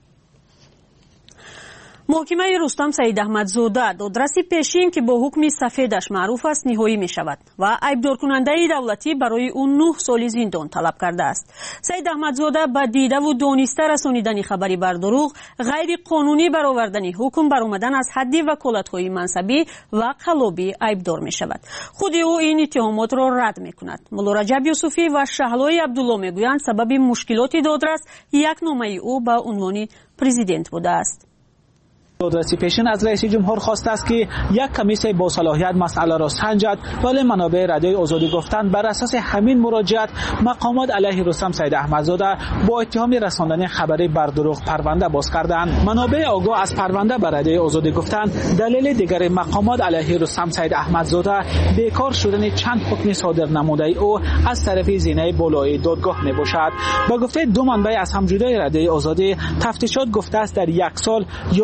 محکمه رستم سعید احمدزاده دادرس پیشین که با حکم سفیدش معروف است نهایی می شود و عیبدار کننده دولتی برای اون نه سال زندان طلب کرده است. سعید احمدزاده با دیده و دانسته رسانیدن خبری بر دروغ، غیر قانونی برآوردن حکم بر آمدن از حد وکالت‌های منصبی و قلابی عیبدار می شود. خود او این اتهامات را رد می کند. مولا رجب یوسفی و شهلای عبدالله می گویند سبب مشکلات دادرس یک نامه او به عنوان پرزیدنت بوده است. دادرسی پیشین از رئیس جمهور خواسته است که یک کمیسیون با صلاحیت مسئله را سنجد، ولی منابع رادیوی آزادی گفتند بر اساس همین مراجعت مقامات علیه رستم سعید احمدزاده با اتهام رساندن خبری بر دروغ پرونده باز کردند. منابع آگاه از پرونده بر رادیوی آزادی گفتند دلیل دیگر مقامات علیه رستم سعید احمدزاده بیکار شدن چند حکم صادر نموده او از طرف زینه بالای دادگاه می باشد. با گفته دو منبع از همجوده رادیوی آزادی، تفتیشات گفته است در یک سال یازده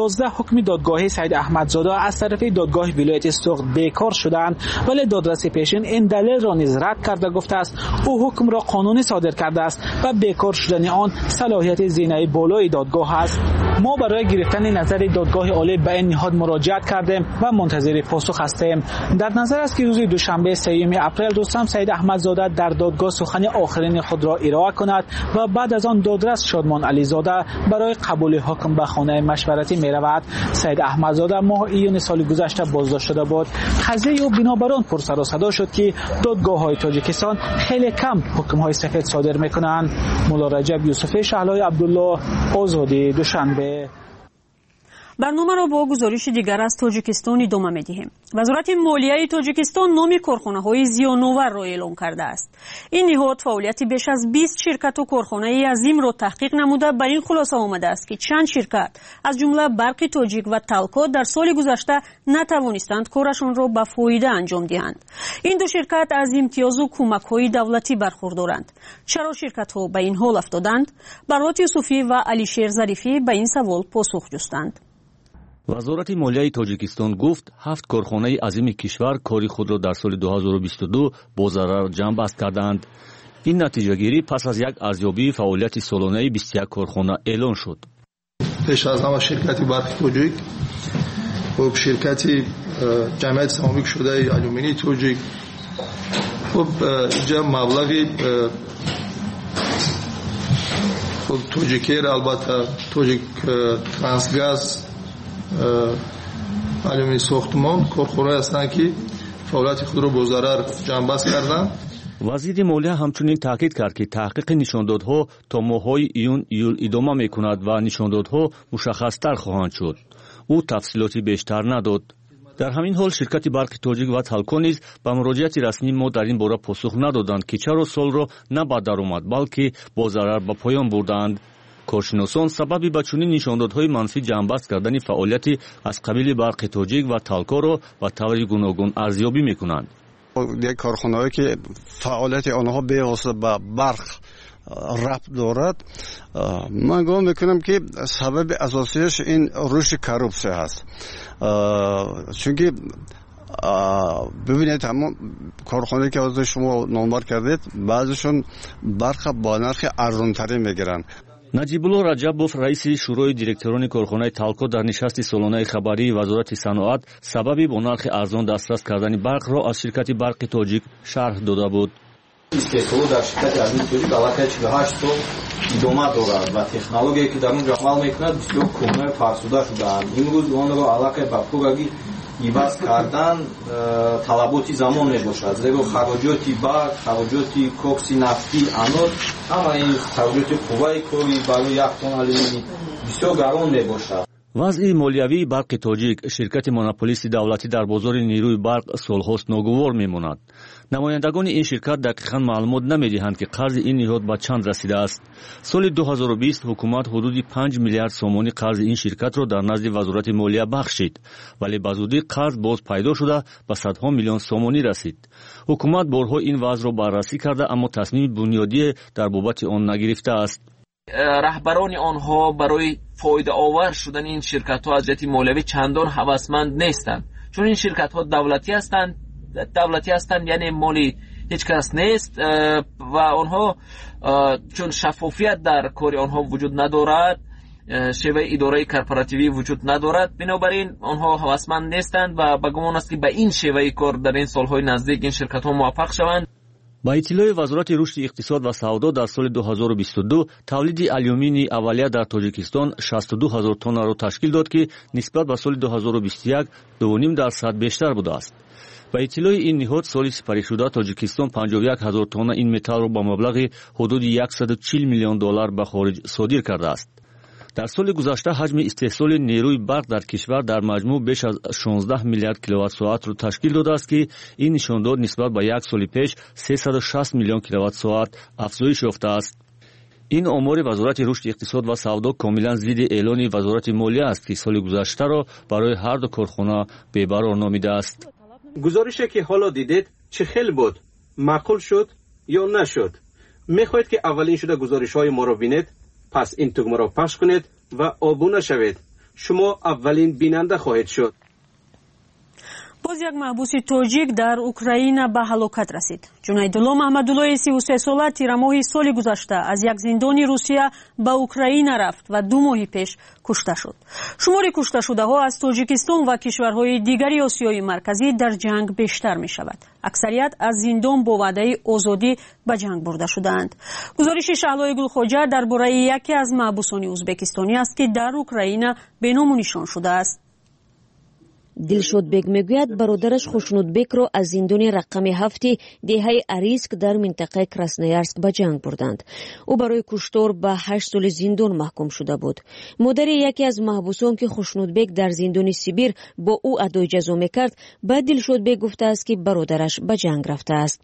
حکم دادگاه سعید احمدزاده از طرف دادگاه ولایت سوخت بیکار شدند، ولی دادرس پیشین این دلیل را نیز رد کرده گفته است او حکم را قانونی صادر کرده است و بیکار شدن آن صلاحیت زینه بالای دادگاه است. ما برای گرفتن نظر دادگاه عالی به این نهاد مراجعت کردیم و منتظر پاسخ هستیم. در نظر است که روز دوشنبه سوم اپریل رستم سعید احمدزاده در دادگاه سخن آخرین خود را ارائه کند و بعد از آن دادرس شادمان علیزاده برای قبول حکم به خانه مشورتی می رود. سعید احمدزاده ماه ایون سال گذشته بازداشت شده بود. قضیه او بنابر آن پر سر و صدا شد که دادگاه های تاجیکستان خیلی کم حکم های سفید صادر می کنند. مولا رجب یوسفی شهلای عبدالله، آزادی، دوشنبه. برنامه را با گزارش دیگر از تاجیکستان ادامه می‌دهیم. وزارت مالیه تاجیکستان نام کارخانه‌های زیان‌آور را اعلام کرده است. این نهاد فعالیت بیش از بیست شرکت و کارخانه عظیم را تحقیق نموده بر این خلاصه آمده است که چند شرکت از جمله برق تاجیک و تالکو در سال گذشته نتوانستند کارشان را به فایده انجام دهند. این دو شرکت از امتیاز و کمک‌های دولتی برخوردارند. چرا شرکت‌ها به این حال افتادند؟ برات یوسفی و علیشیر ظریفی به این سوال پاسخ جستند. وزارت مالیه تاجیکستان گفت هفت کارخانه عظیم کشور کاری خود را در سال دو هزار و بیست و دو با ضرر جمع بست کردند. این نتیجه گیری پس از یک ارزیابی فعالیت سالانه بیست و یک کارخانه اعلان شد. پیش از همه شرکت برق تاجیک و شرکت جمعیت سهامی شده آلومینی تاجیک خب اینجا مبلغی خب تاجیکیر البته تاجیک ترانسگاز آلومینی ساختمان کارخانه هستند که فعالیت خود را با ضرر جمع بست کردند. وزیر مالیه همچنین تاکید کرد که تحقیق نشاندادها تا ماه‌های ایون ایول ادامه می‌کند و نشاندادها مشخص‌تر خواهند شد. او تفصیلاتی بیشتر نداد. در همین حال شرکت برق تاجیک و تالکو نیز به مراجعت رسمی ما در این باره پاسخ ندادند که چرا سال را نه به درآمد بلکه با ضرر به پایان بردند. کارشناسان سببی به چنین نشاندادهای منفی جمع‌بست کردن فعالیتی از قبیل برق تاجیک و تالکو را به طور گوناگون ارزیابی می‌کنند. یک کارخانه‌ای که فعالیت آنها به واسطه به برق ربط دارد، من گمان میکنم که سبب اساسیش این رشد کروپسی هست. چون که ببینید تمام کارخانه‌ای که از شما نامبر کردید بعضیشون برق با نرخ ارزان‌تری میگیرن. نجیب‌الله رجبوف رئیس شورای دیرکتوران کارخانه تالکو در نشست سالانه خبری وزارت صنعت سببی با نرخ ارزان دسترس کردن برق را از شرکت برق تاجیک شرح داده بود. استثمار در شرکت عظیم تاجیک علاقه چهل و هشت سال ادامه دارد و تکنولوژی که در اونجا عمل میکند بسیار کهنه فرسوده شده‌اند. امروز آن را علاقه به پورگی عوض کردن طلباتی زمان میباشد، زیرا خراجات برق، خراجات کوکس نفتی، انود، همه این خراجات قوه کاری برای یک تن آلومینی بسیار گران میباشد. وضع مالیوی برق تاجیک شرکت مونوپولیست دولتی در بازار نیروی برق سالهاست ناگوار میماند. نمایندگان این شرکت دقیقاً معلومات نمیدهند که قرض این نهاد به چند رسیده است. سال دو هزار و بیست حکومت حدود پنج میلیارد سومانی قرض این شرکت را در نزد وزارت مالیه بخشید، ولی به زودی قرض باز پیدا شده به صدها میلیون سومانی رسید. حکومت بارها این وضع را بررسی کرده اما تصمیم بنیادی در بابت آن نگرفته است. رهبران آنها برای فایده آور شدن این شرکت ها از جهت مالیوی چندان هوسمند نیستند، چون این شرکت ها دولتی هستند دولتی هستند یعنی مالی هیچ کس نیست و آنها چون شفافیت در کار آنها وجود ندارد، شیوه اداره کارپوراتیوی وجود ندارد، بنابراین آنها هوسمند نیستند و به گمان است که به این شیوه کار در این سالهای نزدیک این شرکت ها موفق شوند. با اطلاع وزارت رشد اقتصاد و سودا در سال دو هزار و بیست و دو تولید آلومینی اولیه در تاجیکستان شصت و دو هزار تن را تشکیل داد که نسبت به سال دو هزار و بیست و یک دو و نیم درصد بیشتر بوده است. با اطلاع این نهاد سال سپری شده تاجیکستان پنجاه و یک هزار تن این متال را با مبلغ حدود صد و چهل میلیون دلار به خارج صادر کرده است. در سال گذشته حجم استحصال نیروی برق در کشور در مجموع بیش از شانزده میلیارد کیلووات ساعت را تشکیل داده است که این نشان داد نسبت به یک سال پیش سیصد و شصت میلیون کیلووات ساعت افزایش یافته است. این آمار وزارت رشد اقتصاد و سودا کاملا ضد اعلان وزارت مالیه است که سال گذشته را برای هر دو کارخانه به‌برار نامیده است. گزارشی که حالا دیدید چه خیلی بود؟ معقول شد یا نشد؟ میخواهید که اولین شده گزارش‌های ما را ببینید؟ پس این تگمه را پخش کنید و آبونه شوید شما اولین بیننده خواهید شد. باز یک محبوس توجیک در اوکراین به هلاکت رسید. جنیدالله محمدالله سی و سه ساله تیر ماه سال گذشته از یک زندان روسیه به اوکراین رفت و دو ماه پیش کشته شد. شمار کشته شده ها از تاجیکستان و کشورهای دیگری آسیای مرکزی در جنگ بیشتر می شود. اکثریت از زندان با وعده آزادی به جنگ برده شدند. گزارش شهلای گلخواجه درباره یکی از محبوسان ازبکستانی است که در اوکراین به نام و نشان شده است. دلشودبек میگوید برادرش خوشنودبек را از زندان رقم هفتی دهه اریسک در منطقه کراسنویارسک به جنگ بردند. او برای کشتار به هشت سال زندان محکوم شده بود. مادر یکی از محبوسان که خوشنودبek در زندان سیبیر با او ادای جزا میکرد به دلشودبek گفته است که برادرش به جنگ رفته است.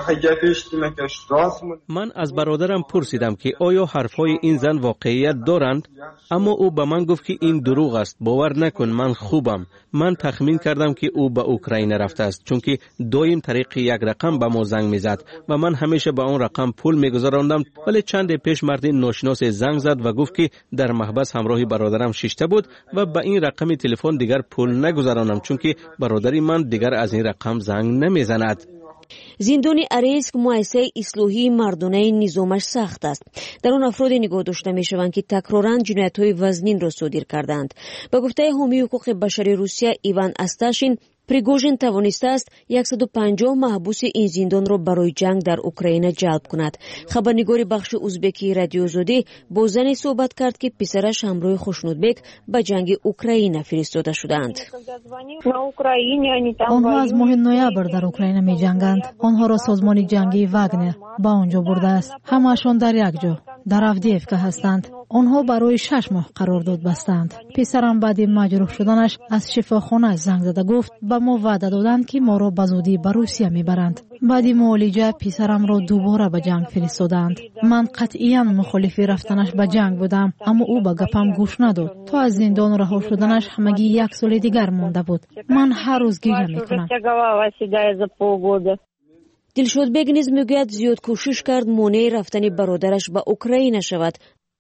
من از برادرم پرسیدم که آیا حرفهای این زن واقعیت دارند، اما او به من گفت که این دروغ است. باور نکن، من خوبم. من تخمین کردم که او به اوکراین رفته است، چون که دایم طریق یک رقم به ما زنگ میزد و من همیشه به اون رقم پول میگذراندم. ولی چند پیش مرد ناشناس زنگ زد و گفت که در محبس همراه برادرم شیشته بود و به این رقم تلفن دیگر پول نگذرانم، چون که برادری من دیگر از این رقم زنگ نمیزند. زندان اریسک مؤسسه اصلاحی مردانه نظامش سخت است. در آن افراد نگاه داشته می شوند که تکراراً جنایت‌های وزنین را صادر کردند. به گفته حامی حقوق بشری روسیه ایوان استاشین، پریگوژین توانسته است صد و پنجاه محبوس این زندان را برای جنگ در اوکراین جلب کند. خبرنگار بخش ازبکی رادیو آزادی با زنی صحبت کرد که پسرش همراه خوشنودبek به جنگ اوکراین فرستاده شدند. آنها از ماه نوامبر در اوکراین می جنگند. آنها را سازمان جنگی واگنر به آنجا برده است. همه‌شان در یک جا در آفدیفکا هستند. آنها برای شش ماه قرارداد بستند. پسرم بعد مجروح شدنش از شفاخانه زنگ زده گفت به ما وعده دادند که ما را به زودی به روسیه میبرند. بعد معالجه پسرم را دوباره به جنگ فرستادند. من قطعاً مخالف رفتنش به جنگ بودم، اما او به گپم گوش نداد. تا از زندان رها شدنش همگی یک سال دیگر مانده بود. من هر روز گریه میکنم. دلشودبek نیز میگوید زیاد کوشش کرد مانع رفتن برادرش به اوکراین شود.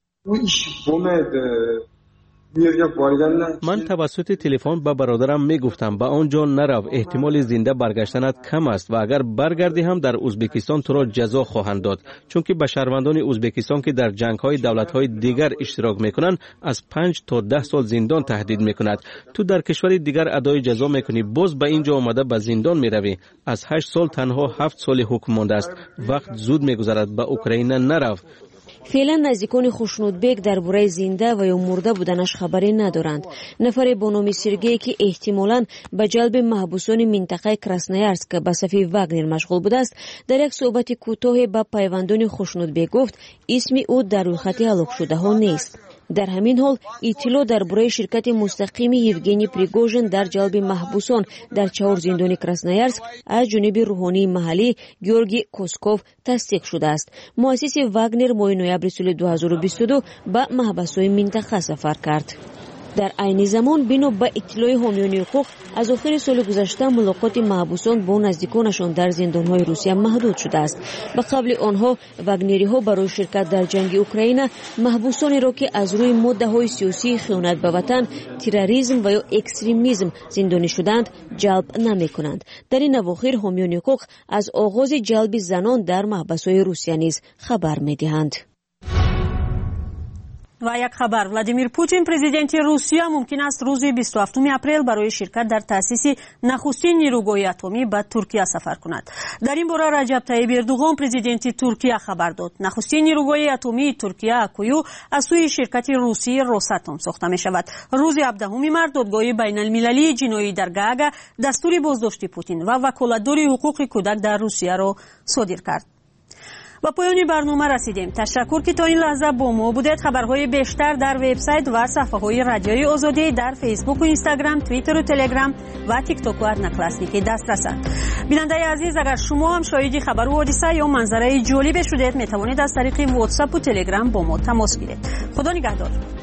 من توسط تلفن به برادرم می گفتم به آنجا نرو، احتمال زنده برگشتنت کم است و اگر برگردی هم در ازبکستان تو را جزا خواهند داد، چون که به شهروندان ازبکستان که در جنگ های دولت های دیگر اشتراک میکنند از پنج تا ده سال زندان تهدید میکند. تو در کشور دیگر ادای جزا میکنی، باز به اینجا آمده به زندان میروی. از هشت سال تنها هفت سال حکم مانده است. وقت زود میگذرد، به اوکراین نرو. فعلا نزدیکان خوشنودبek درباره زنده و یا مرده بودنش خبری ندارند. نفر با نام سرگئی که احتمالاً به جلب محبوسان منطقه کراسنویارسک به صف واگنر مشغول بوده است، در یک صحبت کوتاه با پیوندان خوشنودبek گفت اسم او در روی خط هلاک شده ها نیست. در همین حال اطلاع درباره شرکت مستقیم یوگنی پریگوژین در جلب محبوسان در چهار زندان کراسنویارسک از جانب روحانی محلی گیورگی کوسکوف تصدیق شده است. مؤسس واگنر ماه نوامبر سال دو هزار و بیست و دو به محبس‌های منطقه سفر کرد. در عین زمان بنا به اطلاع حامیان حقوق از آخر سال گذشته ملاقات محبوسان با نزدیکانشان در زندان‌های روسیه محدود شده است. به قبل آنها واگنری‌ها برای شرکت در جنگ اوکراین محبوسانی را که از روی ماده‌های سیاسی خیانت به وطن، تروریسم و یا اکستریمیسم زندانی شدند جلب نمی‌کنند. در این اواخر حامیان حقوق از آغاز جلب زنان در محبس‌های روسیه نیز خبر می‌دهند. و یک خبر، ولادیمیر پوتین پرزیدنت روسیه ممکن است روز بیست و هفتم اپریل برای شرکت در تأسیس نخستین نیروگاه اتمی به ترکیه سفر کند. در این باره رجب طیب اردوغان پرزیدنت ترکیه خبر داد نخستین نیروگاه اتمی ترکیه اکویو از سوی شرکت روسی روساتوم ساخته می شود. روز هفدهم مارس دادگاه بین المللی جنایی در گاگ دستور بازداشت پوتین و وکالتدار حقوق کودک در روسیه را صادر کرد. و پایان برنامه رسیدیم. تشکر که تا این لحظه با ما بودید. خبرهای بیشتر در وبسایت و صفحه‌های رادیوی آزادی در فیسبوک و اینستاگرام، توییتر و تلگرام و تیک تاک و ادنکلاسیکی دسترسند. بیننده عزیز، اگر شما هم شاهد خبر و حادثه یا منظره جالب شدید می توانید از طریق واتساپ و تلگرام با ما تماس گیرید. خدا نگهدار.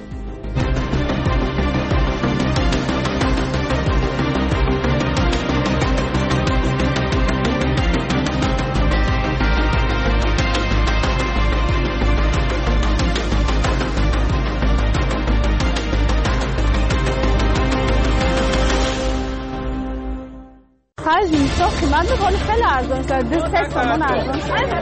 خرج میشه قیمت میکنه خیلی ارزان شد دو سه تومن ارزان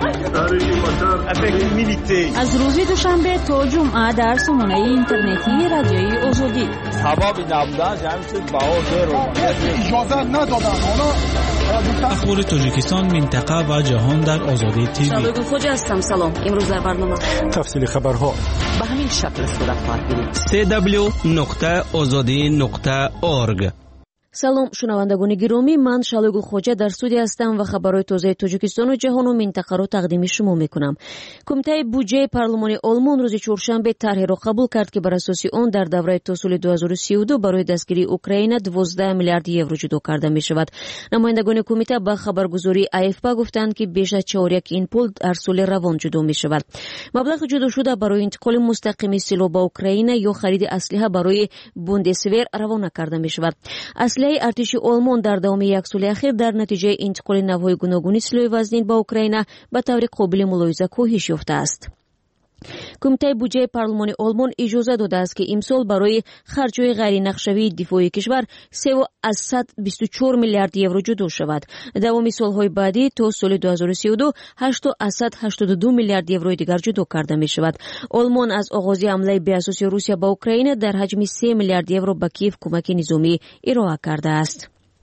از روز دوشنبه تا جمعه در سامانه اینترنتی رادیوی آزادی سبب نبودن جمع شد باور رو اجازه ندادن اخبار تاجیکستان منطقه و جهان در آزادی تیوی. شالوی خوجا هستم. سلام. امروز در برنامه تفصیل خبرها به همین شکل صورت خواهد گرفت. سی دبلیو نقطه آزادی نقطه اورگ. салом шунавандагони гиромӣ, ман Шалӯй Гулхоҷа дар студия ҳастам ва хабарҳои тозаи Тоҷикистону ҷаҳону минтақаро тақдими шумо мекунам. Кумитаи буҷаи парлумони Олмон рӯзи чоршанбе тарҳеро қабул кард, ки бар асоси он дар давраи то соли ду ҳазору сию ду барои дастгирии Украина дувоздаҳ миллиард евро ҷудо карда мешавад. Намояндагони кумита ба хабаргузории эй эф пи гуфтанд, ки беш аз чаҳор ин пул дар соли равон ҷудо мешавад. Маблағи ҷудошуда барои интиқоли мустақими силоҳ ба Украина ё хариди аслиҳа барои Бундесвер равона карда мешавад. Аслиҳаи артиши Олмон дар давоми як соли ахир дар натиҷаи интиқоли навъҳои гуногуни силоҳи вазнин ба Украина ба таври қобили мулоҳиза коҳиш ёфтааст. кумитаи буҷаи парлумони Олмон иҷоза додааст, ки имсол барои харҷҳои ғайринақшавии дифоъи кишвар севу аз сад бисту чор миллиард евро ҷудо шавад. давоми солҳои баъдӣ то соли ду ҳазору сию ду ҳашту аз сад ҳаштоду ду миллиард еврои дигар ҷудо карда мешавад. Олмон аз оғози ҳамлаи беасоси Русия ба Украина дар ҳаҷми се миллиард евро ба Киев кӯмаки низомӣ ироа кардааст.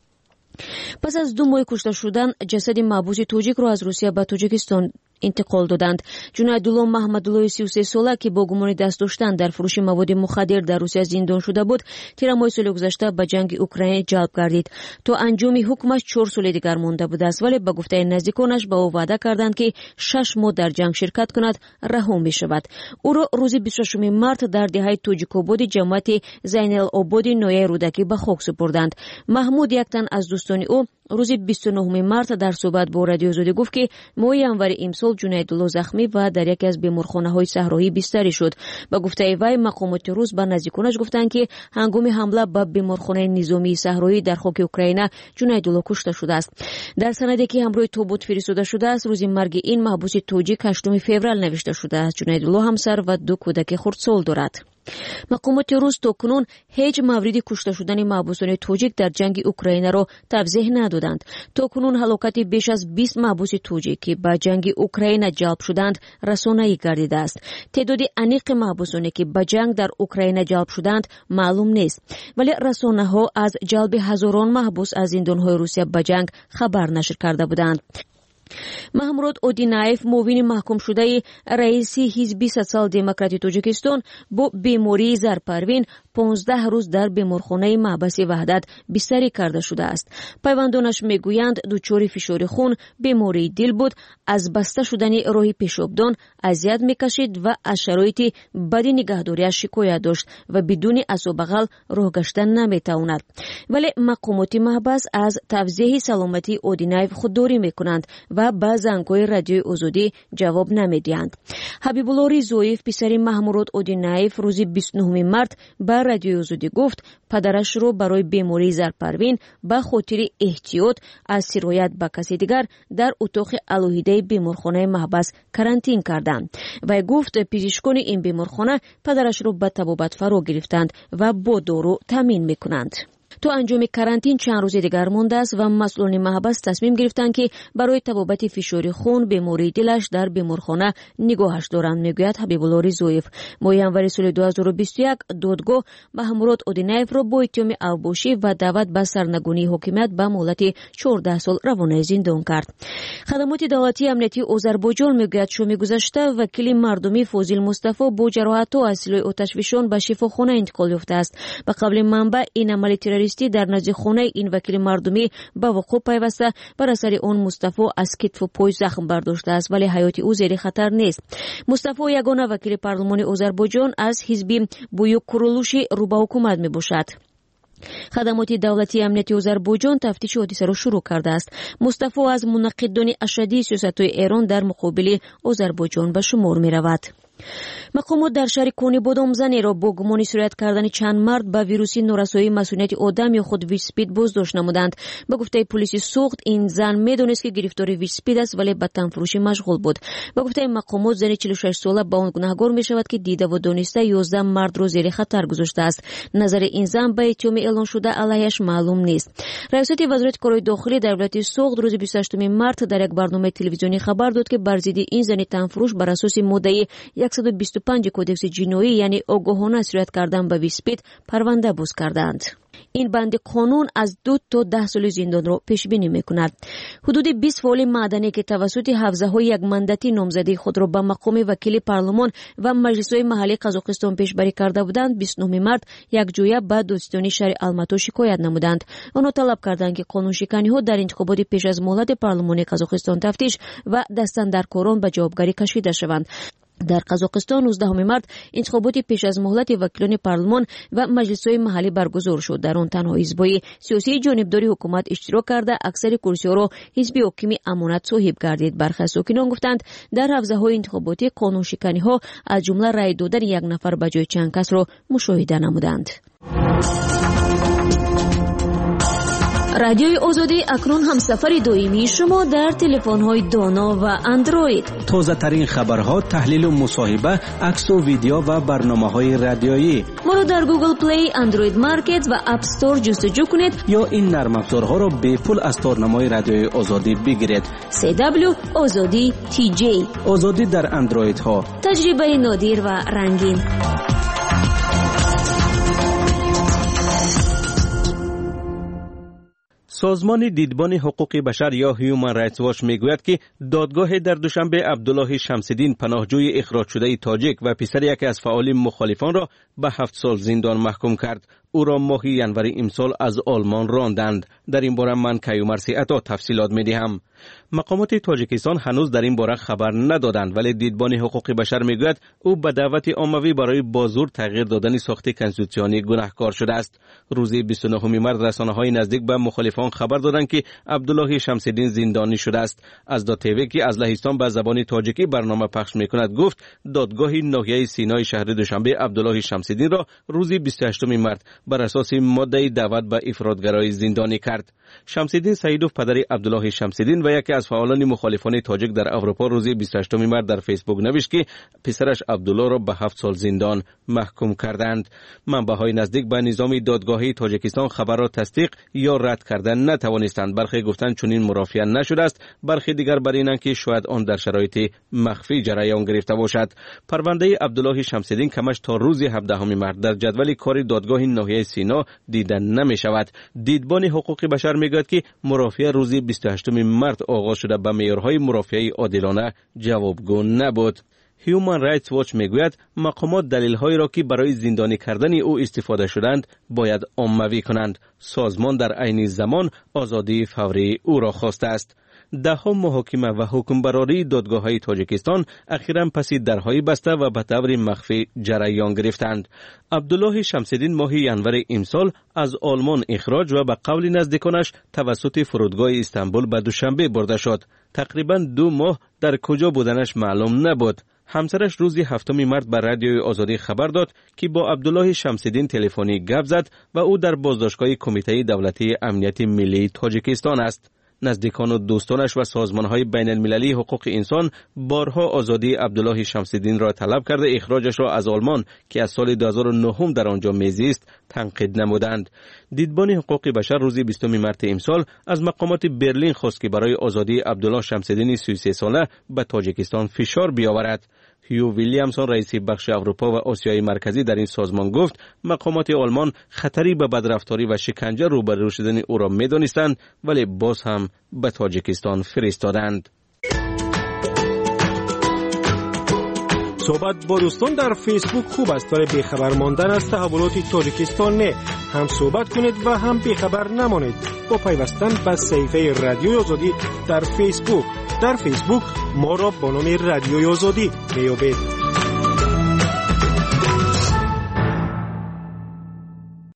пас аз ду моҳи кушта шудан, ҷасади маҳбуси тоҷикро аз Русия ба Тоҷикистон интиқол доданд. Ҷунайдулло Маҳмадуллои си و سه сола, ки бо гумони даст доштан дар фурӯши маводи мухаддир дар Русия зиндон шуда буд, тирамоҳи соли гузашта ба ҷанги Украина ҷалб гардид. то анҷоми ҳукмаш чор соли дигар монда будааст, вале ба гуфтаи наздиконаш ба ӯ ваъда карданд, ки шаш моҳ дар ҷанг ширкат кунад, раҳо мешавад. ӯро рӯзи бисту шашуми март дар деҳаи Тоҷикободи ҷамъияти Зайнелободи ноҳияи Рӯдакӣ ба хок супурданд. Маҳмуд, як тан аз дӯстони ӯ, рӯзи бисту нӯҳуми март дар суҳбат бо Радиои Озодӣ гуфт, ки моҳи январи имсол Ҷунайдулло захмӣ ва дар яке аз беморхонаҳои саҳроӣ бистарӣ шуд. ба гуфтаи вай, мақомоти рус ба наздиконаш гуфтанд, ки ҳангоми ҳамла ба беморхонаи низомии саҳроӣ дар хоки Украина Ҷунайдулло кушта шудааст. дар санаде, ки ҳамроҳи тобут фиристода шудааст, рӯзи марги ин маҳбуси тоҷик ҳаштуми феврал навишта шудааст. Ҷунайдулло ҳамсар ва ду кӯдаки хурдсол дорад. мақомоти рус то кунун ҳеҷ мавриди кушта шудани маҳбусони тоҷик дар ҷанги Украинаро тавзеҳ надоданд. то кунун ҳалокати беш аз бист маҳбуси тоҷик, ки ба ҷанги Украина ҷалб шуданд, расонаӣ гардидааст. теъдоди аниқи маҳбусоне, ки ба ҷанг дар Украина ҷалб шуданд, маълум нест, вале расонаҳо аз ҷалби ҳазорон маҳбус аз зиндонҳои Русия ба ҷанг хабар нашр карда буданд. Маҳмурод Одинаев, муовини маҳкумшудаи раиси ҳизби социал-демократи Тоҷикистон, бо бемории зарпарвин понздаҳ рӯз дар беморхонаи маҳбаси Ваҳдат бистарӣ карда шудааст. пайвандонаш мегӯянд дучори фишори хун, бемории дил буд, аз баста шудани роҳи пешобдон азият мекашид ва аз шароити бади нигаҳдориаш шикоят дошт ва бидуни асобағал роҳ гашта наметавонад. вале мақомоти маҳбас аз тавзеҳи саломатии Одинаев худдорӣ мекунанд ва ба зангҳои Радиои Озодӣ ҷавоб намедиҳанд. Ҳабибулло Ризоев, писари Маҳмурод Одинаев, рӯзи бисту нӯҳуми март ба Радиои Озодӣ гуфт, падарашро барои бемории зарпарвин ба хотири эҳтиёт аз сироят ба каси дигар дар утоқи алоҳидаи беморхонаи маҳбас карантин карданд. вай гуфт, пизишкони ин беморхона падарашро ба табобат фаро гирифтанд ва бо дору таъмин мекунанд. то анҷоми карантин чанд рӯзи дигар мондааст ва масъулони маҳбас тасмим гирифтанд, ки барои табобати фишори хун, бемории дилаш дар беморхона нигоҳаш доранд, мегӯяд Ҳабибулло Ризоев. моҳи январи соли ду ҳазору бисту як додгоҳ Маҳмурод Одинаевро бо иттиҳоми авбошӣ ва даъват ба сарнагунии ҳокимият ба муҳлати чордаҳ сол равонаи зиндон кард. хадамоти давлатии амниятии Озарбойҷон мегӯяд, шоми гузашта вакили мардумӣ Фозил Мустафо бо ҷароҳатҳо аз силоҳи оташфишон ба шифохона интиқол ёфтааст. ба қавли манбаъ, ин амали террористӣ дар назди хонаи ин вакили мардумӣ ба вуқӯъ пайваста, бар асари он Мустафо аз китву пой захм бардоштааст, вале ҳаёти ӯ зери хатар нест. Мустафо ягона вакили парлумони Озарбойҷон аз ҳизби Буюк Курулуши рӯ ба ҳукумат мебошад. хадамоти давлатии амниятии Озарбойҷон тафтиши ҳодисаро шурӯъ кардааст. Мустафо аз мунаққидони ашаддии сиёсатҳои Эрон дар муқобили Озарбойҷон ба шумор меравад. مقامات در شهر کونی بادام زنی را با گمان سرایت کردن چند مرد با ویروس نورسایی مسئولیت آدم یا خود ویچ اسپید بازداشت نمودند. با گفته پلیس سوخت این زن میدونست که گرفتار ویچ اسپید است ولی به تنفروشی مشغول بود. با گفته مقامات زن چهل و شش ساله با آن گناهکار می شود که دیده و دانسته یازده مرد را زیر خطر گذاشته است. نظر این زن به اتهام اعلان شده علیهش معلوم نیست. رئیس وزارت کارهای داخلی در ولایت سوخت روز بیست و هشتم مارس در یک برنامه تلویزیونی خبر داد که بر ضد این زن تنفروش بر اساس ماده صد و بیست و پنج کدکس جنایی یعنی آگاهانه سرایت کردن به ویچ اسپید پرونده باز کردند. این بند قانون از دو تا ده سال زندان را پیش بینی میکند. حدود بیست فعال مدنی که توسط حوزه‌های یک مندتی نامزدی خود را به مقام وکیل پارلمان و مجلس‌های محلی قزاقستان پیشبری کرده بودند، بیست و نه مارس یک جویه به دادستانی شهر الماتو شکایت نمودند. آنها طلب کردند که قانونشکنی‌ها در انتخابات پیش از مهلت پارلمانی قزاقستان تفتیش و دستاندرکاران به جوابگری کشیده شوند. در قزاقستان نوزدهم مارس انتخابات پیش از مهلت وکیلان پارلمان و مجلس‌های محلی برگزار شد. در آن تنها حزب‌های سیاسی جانبداری حکومت اشتراک کرده اکثر کرسی‌ها را حزب حاکم امانت صاحب گردید. برخی ساکنان گفتند در حوزه‌های انتخاباتی قانونشکنی‌ها از جمله رأی دادن یک نفر به جای چند کس را مشاهده نمودند. رادیوی آزادی اکنون همسفر دائمی شما در تلفن‌های دانا و اندروید. تازه ترین خبرها، تحلیل و مصاحبه، عکس و ویدیو و برنامه‌های رادیویی. ما را در گوگل پلی، اندروید مارکت و اپ استور جستجو کنید یا این نرم افزارها را به پول از تارنمای رادیوی آزادی بگیرید. سی دبلیو آزادی تی جی. آزادی در اندروید ها. تجربه نادر و رنگین. سازمان دیدبان حقوق بشر یا هیومن رایتس واچ میگوید که دادگاه در دوشنبه عبدالله شمس‌الدین پناهجوی اخراج شده تاجیک و پسر یکی از فعالین مخالفان را به هفت سال زندان محکوم کرد. او را ماه ینور امسال از آلمان راندند. در این باره من کیومرث عطا تفصیلات میدهم. مقامات تاجیکستان هنوز در این باره خبر ندادند، ولی دیدبان حقوق بشر میگوید او به دعوت عمومی برای بازور تغییر دادن ساخت کنستیتوسیونی گناهکار شده است. روز بیست و نه مارس رسانه‌های نزدیک به مخالفان خبر دادند که عبدالله شمس‌الدین زندانی شده است. از دو تیوی که از لهستان به زبان تاجیکی برنامه پخش میکند گفت دادگاه ناحیه سینای شهر دوشنبه عبدالله شمس‌الدین را روز بیست و هشتم مارس بر اساس ماده دعوت به افرادگرایی زندانی کرد. شمس‌الدین سعیدوف پدر عبدالله شمس‌الدین و یکی از فعالان مخالفان تاجیک در اروپا روز بیست و هشتم مارس در فیسبوک نوشت که پسرش عبدالله را به هفت سال زندان محکوم کردند. منبع‌های نزدیک به نظام دادگاهی تاجیکستان خبر را تصدیق یا رد کردن نتوانستند. برخی گفتند چنین مرافعه نشده است، برخی دیگر بر اینند که شاید آن در شرایط مخفی جریان گرفته باشد. پرونده عبدالله شمس‌الدین کمش تا روز هفدهم مارس در جدول کار دادگاه ناحیه سینا دیده نمی شود. دیدبان حقوق بشر میگوید که مرافعه روز بیست و هشتم مارس آغاز شده به معیارهای مرافعه عادلانه جوابگو نبود. هیومن رایتس واچ میگوید مقامات دلیل‌هایی را که برای زندانی کردن او استفاده شدند باید عمومی کنند. سازمان در عین زمان آزادی فوری او را خواسته است. دهها محاکمه و حکمبراری دادگاه‌های تاجیکستان اخیراً پس درهای بسته و به طور مخفی جریان گرفتند. عبدالله شمس‌الدین ماه ینور امسال از آلمان اخراج و به قول نزدیکانش توسط فرودگاه استانبول به دوشنبه برده شد. تقریباً دو ماه در کجا بودنش معلوم نبود. همسرش روز هفتم مارس به رادیوی آزادی خبر داد که با عبدالله شمس‌الدین تلفنی گپ زد و او در بازداشتگاه کمیته دولتی امنیت ملی تاجیکستان است. نزدیکان و دوستانش و سازمان‌های بین المللی حقوق انسان بارها آزادی عبدالله شمس‌الدین را طلب کرده اخراجش را از آلمان که از سال دو هزار و نه در آنجا میزیست تنقید نمودند. دیدبان حقوق بشر روز بیستم مارس امسال از مقامات برلین خواست که برای آزادی عبدالله شمس‌الدین سی و سه ساله به تاجیکستان فشار بیاورد. هیو ویلیامسون رئیس بخش اروپا و آسیای مرکزی در این سازمان گفت مقامات آلمان خطری به بدرفتاری و شکنجه روبرو شدن او را می‌دانستند ولی باز هم به تاجیکستان فرستادند. صحبت با دوستان در فیسبوک خوب است ولی بیخبر ماندن از تحولات تاجیکستان نه. هم صحبت کنید و هم بیخبر نمانید با پیوستن به صفحه رادیوی آزادی در فیسبوک. در فیسبوک ما را با نام رادیوی آزادی میابید.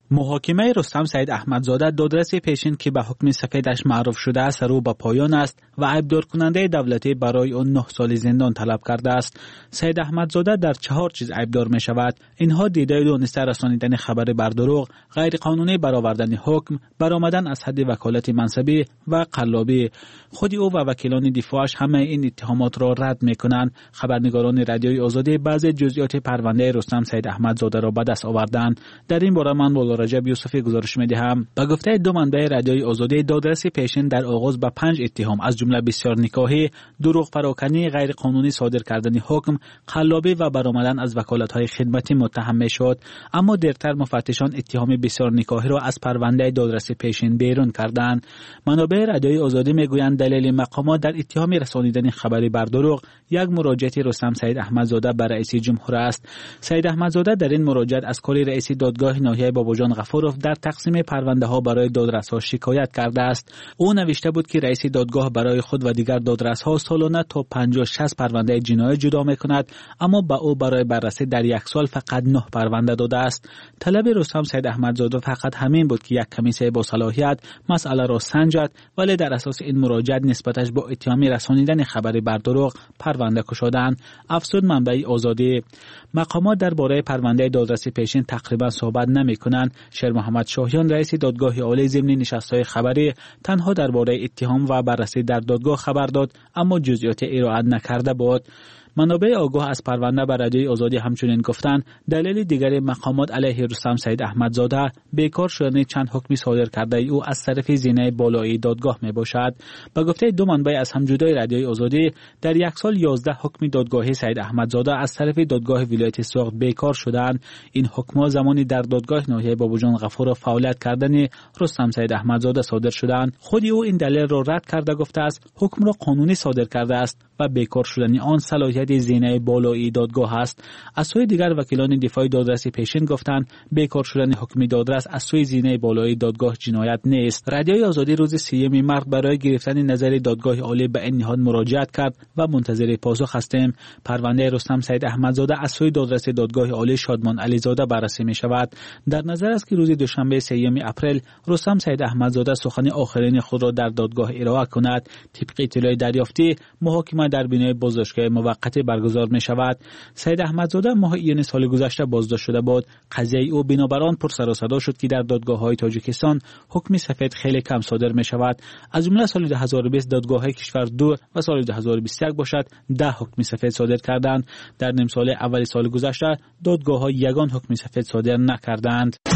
محاکمه رستم سید احمدزاده دادرس پیشین که به حکم سفیدش معروف شده است رو به پایان است و عیبدار کننده دولتی برای آن نه سال زندان طلب کرده است. سید احمدزاده در چهار چیز عیبدار می شود. اینها دیده دانسته رسانیدن خبر بر دروغ، غیر قانونی برآوردن حکم، برآمدن از حد وکالت منصبی و قلابی. خود او و وکیلان دفاعش همه این اتهامات را رد می کنند. خبرنگاران رادیوی آزادی بعضی جزئیات پرونده رستم سید احمدزاده را به دست آوردند. در این باره من با رجب یوسفی گزارش می‌دهم. به گفته دو منبع رادیوی آزادی، دادرس پیشین در آغاز به پنج اتهام از جمله بسیار نکاحی، دروغ پراکنی، غیر قانونی صادر کردن حکم، قلابی و برآمدن از وکالت‌های خدمتی متهم می‌شد. اما دیرتر مفتشان اتهام بسیار نکاحی را از پرونده دادرس پیشین بیرون کردند. منابع رادیوی آزادی می‌گویند دلیل مقامات در اتهام رسانیدن خبری بر دروغ یک مراجعه رستم سید احمدزاده به رئیس جمهور است. سید احمدزاده در این مراجعه از کلی رئیس دادگاه ناحیه باباجان غفورов در تقسیم پرونده ها برای دادرس ها شکایت کرده است. او نوشته بود که رئیس دادگاه برای خود و دیگر دادرس ها سالانه تا پنجاه شصت پرونده جنایی جدا میکند، اما با او برای بررسی در یک سال فقط نه پرونده داده است. طلب رستم سید احمدزاده فقط همین بود که یک کمیسیون با صلاحیت مسئله را سنجد، ولی در اساس این مراجعه نسبتش با اتهام رسانیدن خبری بر دروغ پرونده کشادند. افسود منبع آزادی. مقامات درباره پرونده دادرسی پیشین تقریبا صحبت نمی‌کنند. شیر محمد شاهیان رئیس دادگاه عالی ضمن نشست‌های خبری تنها درباره اتهام و بررسی در دادگاه خبر داد، اما جزئیات ارائه نکرده بود. منابع آگاه از پرونده بر رادیوی آزادی همچنین گفتند دلیل دیگر مقامات علیه رستم سید احمدزاده بیکار شدن چند حکم صادر کرده او از طرف زینه بالایی دادگاه می باشد. به گفته دو منبع از همجدای رادیوی آزادی، در یک سال یازده حکم دادگاهی سید احمدزاده از طرف دادگاه ولایت سوخت بیکار شدند. این حکم‌ها زمانی در دادگاه ناحیه باباجان غفور فعالیت کردن رستم سید احمدزاده صادر شدند. خود او این دلیل را رد کرده گفته است حکم را قانونی صادر کرده است و بیکار شدن آن صلاحیت زینه بالایی دادگاه است. از سوی دیگر وکیلان دفاعی دادرس پیشین گفتند بیکار شدن حکم دادرس از سوی زینه بالایی دادگاه جنایت نیست. رادیوی آزادی روز سیوم مارس برای گرفتن نظر دادگاه عالی به این نهاد مراجعه کرد و منتظر پاسخ هستیم. پرونده رستم سید احمدزاده از سوی دادرس دادگاه عالی شادمان علیزاده بررسی می شود. در نظر است که روز دوشنبه سیوم اپریل رستم سید احمدزاده سخن آخرین خود را در دادگاه ارائه کند. طبق اطلاع دریافتی محاکمه در بینای بازداشتگاه موقت برگزار می شود. سید احمدزاده ماه ایون سال گذشته بازداشت شده بود. قضیه او بنابر آن پر سر و صدا شد که در دادگاه های تاجیکستان حکم سفید خیلی کم صادر می شود. از جمله سال دو هزار و بیست دادگاه های کشور دو و سال دو هزار و بیست و یک باشد ده حکم سفید صادر کردند. در نیم سال اول سال گذشته دادگاه ها یگان حکم سفید صادر نکردند.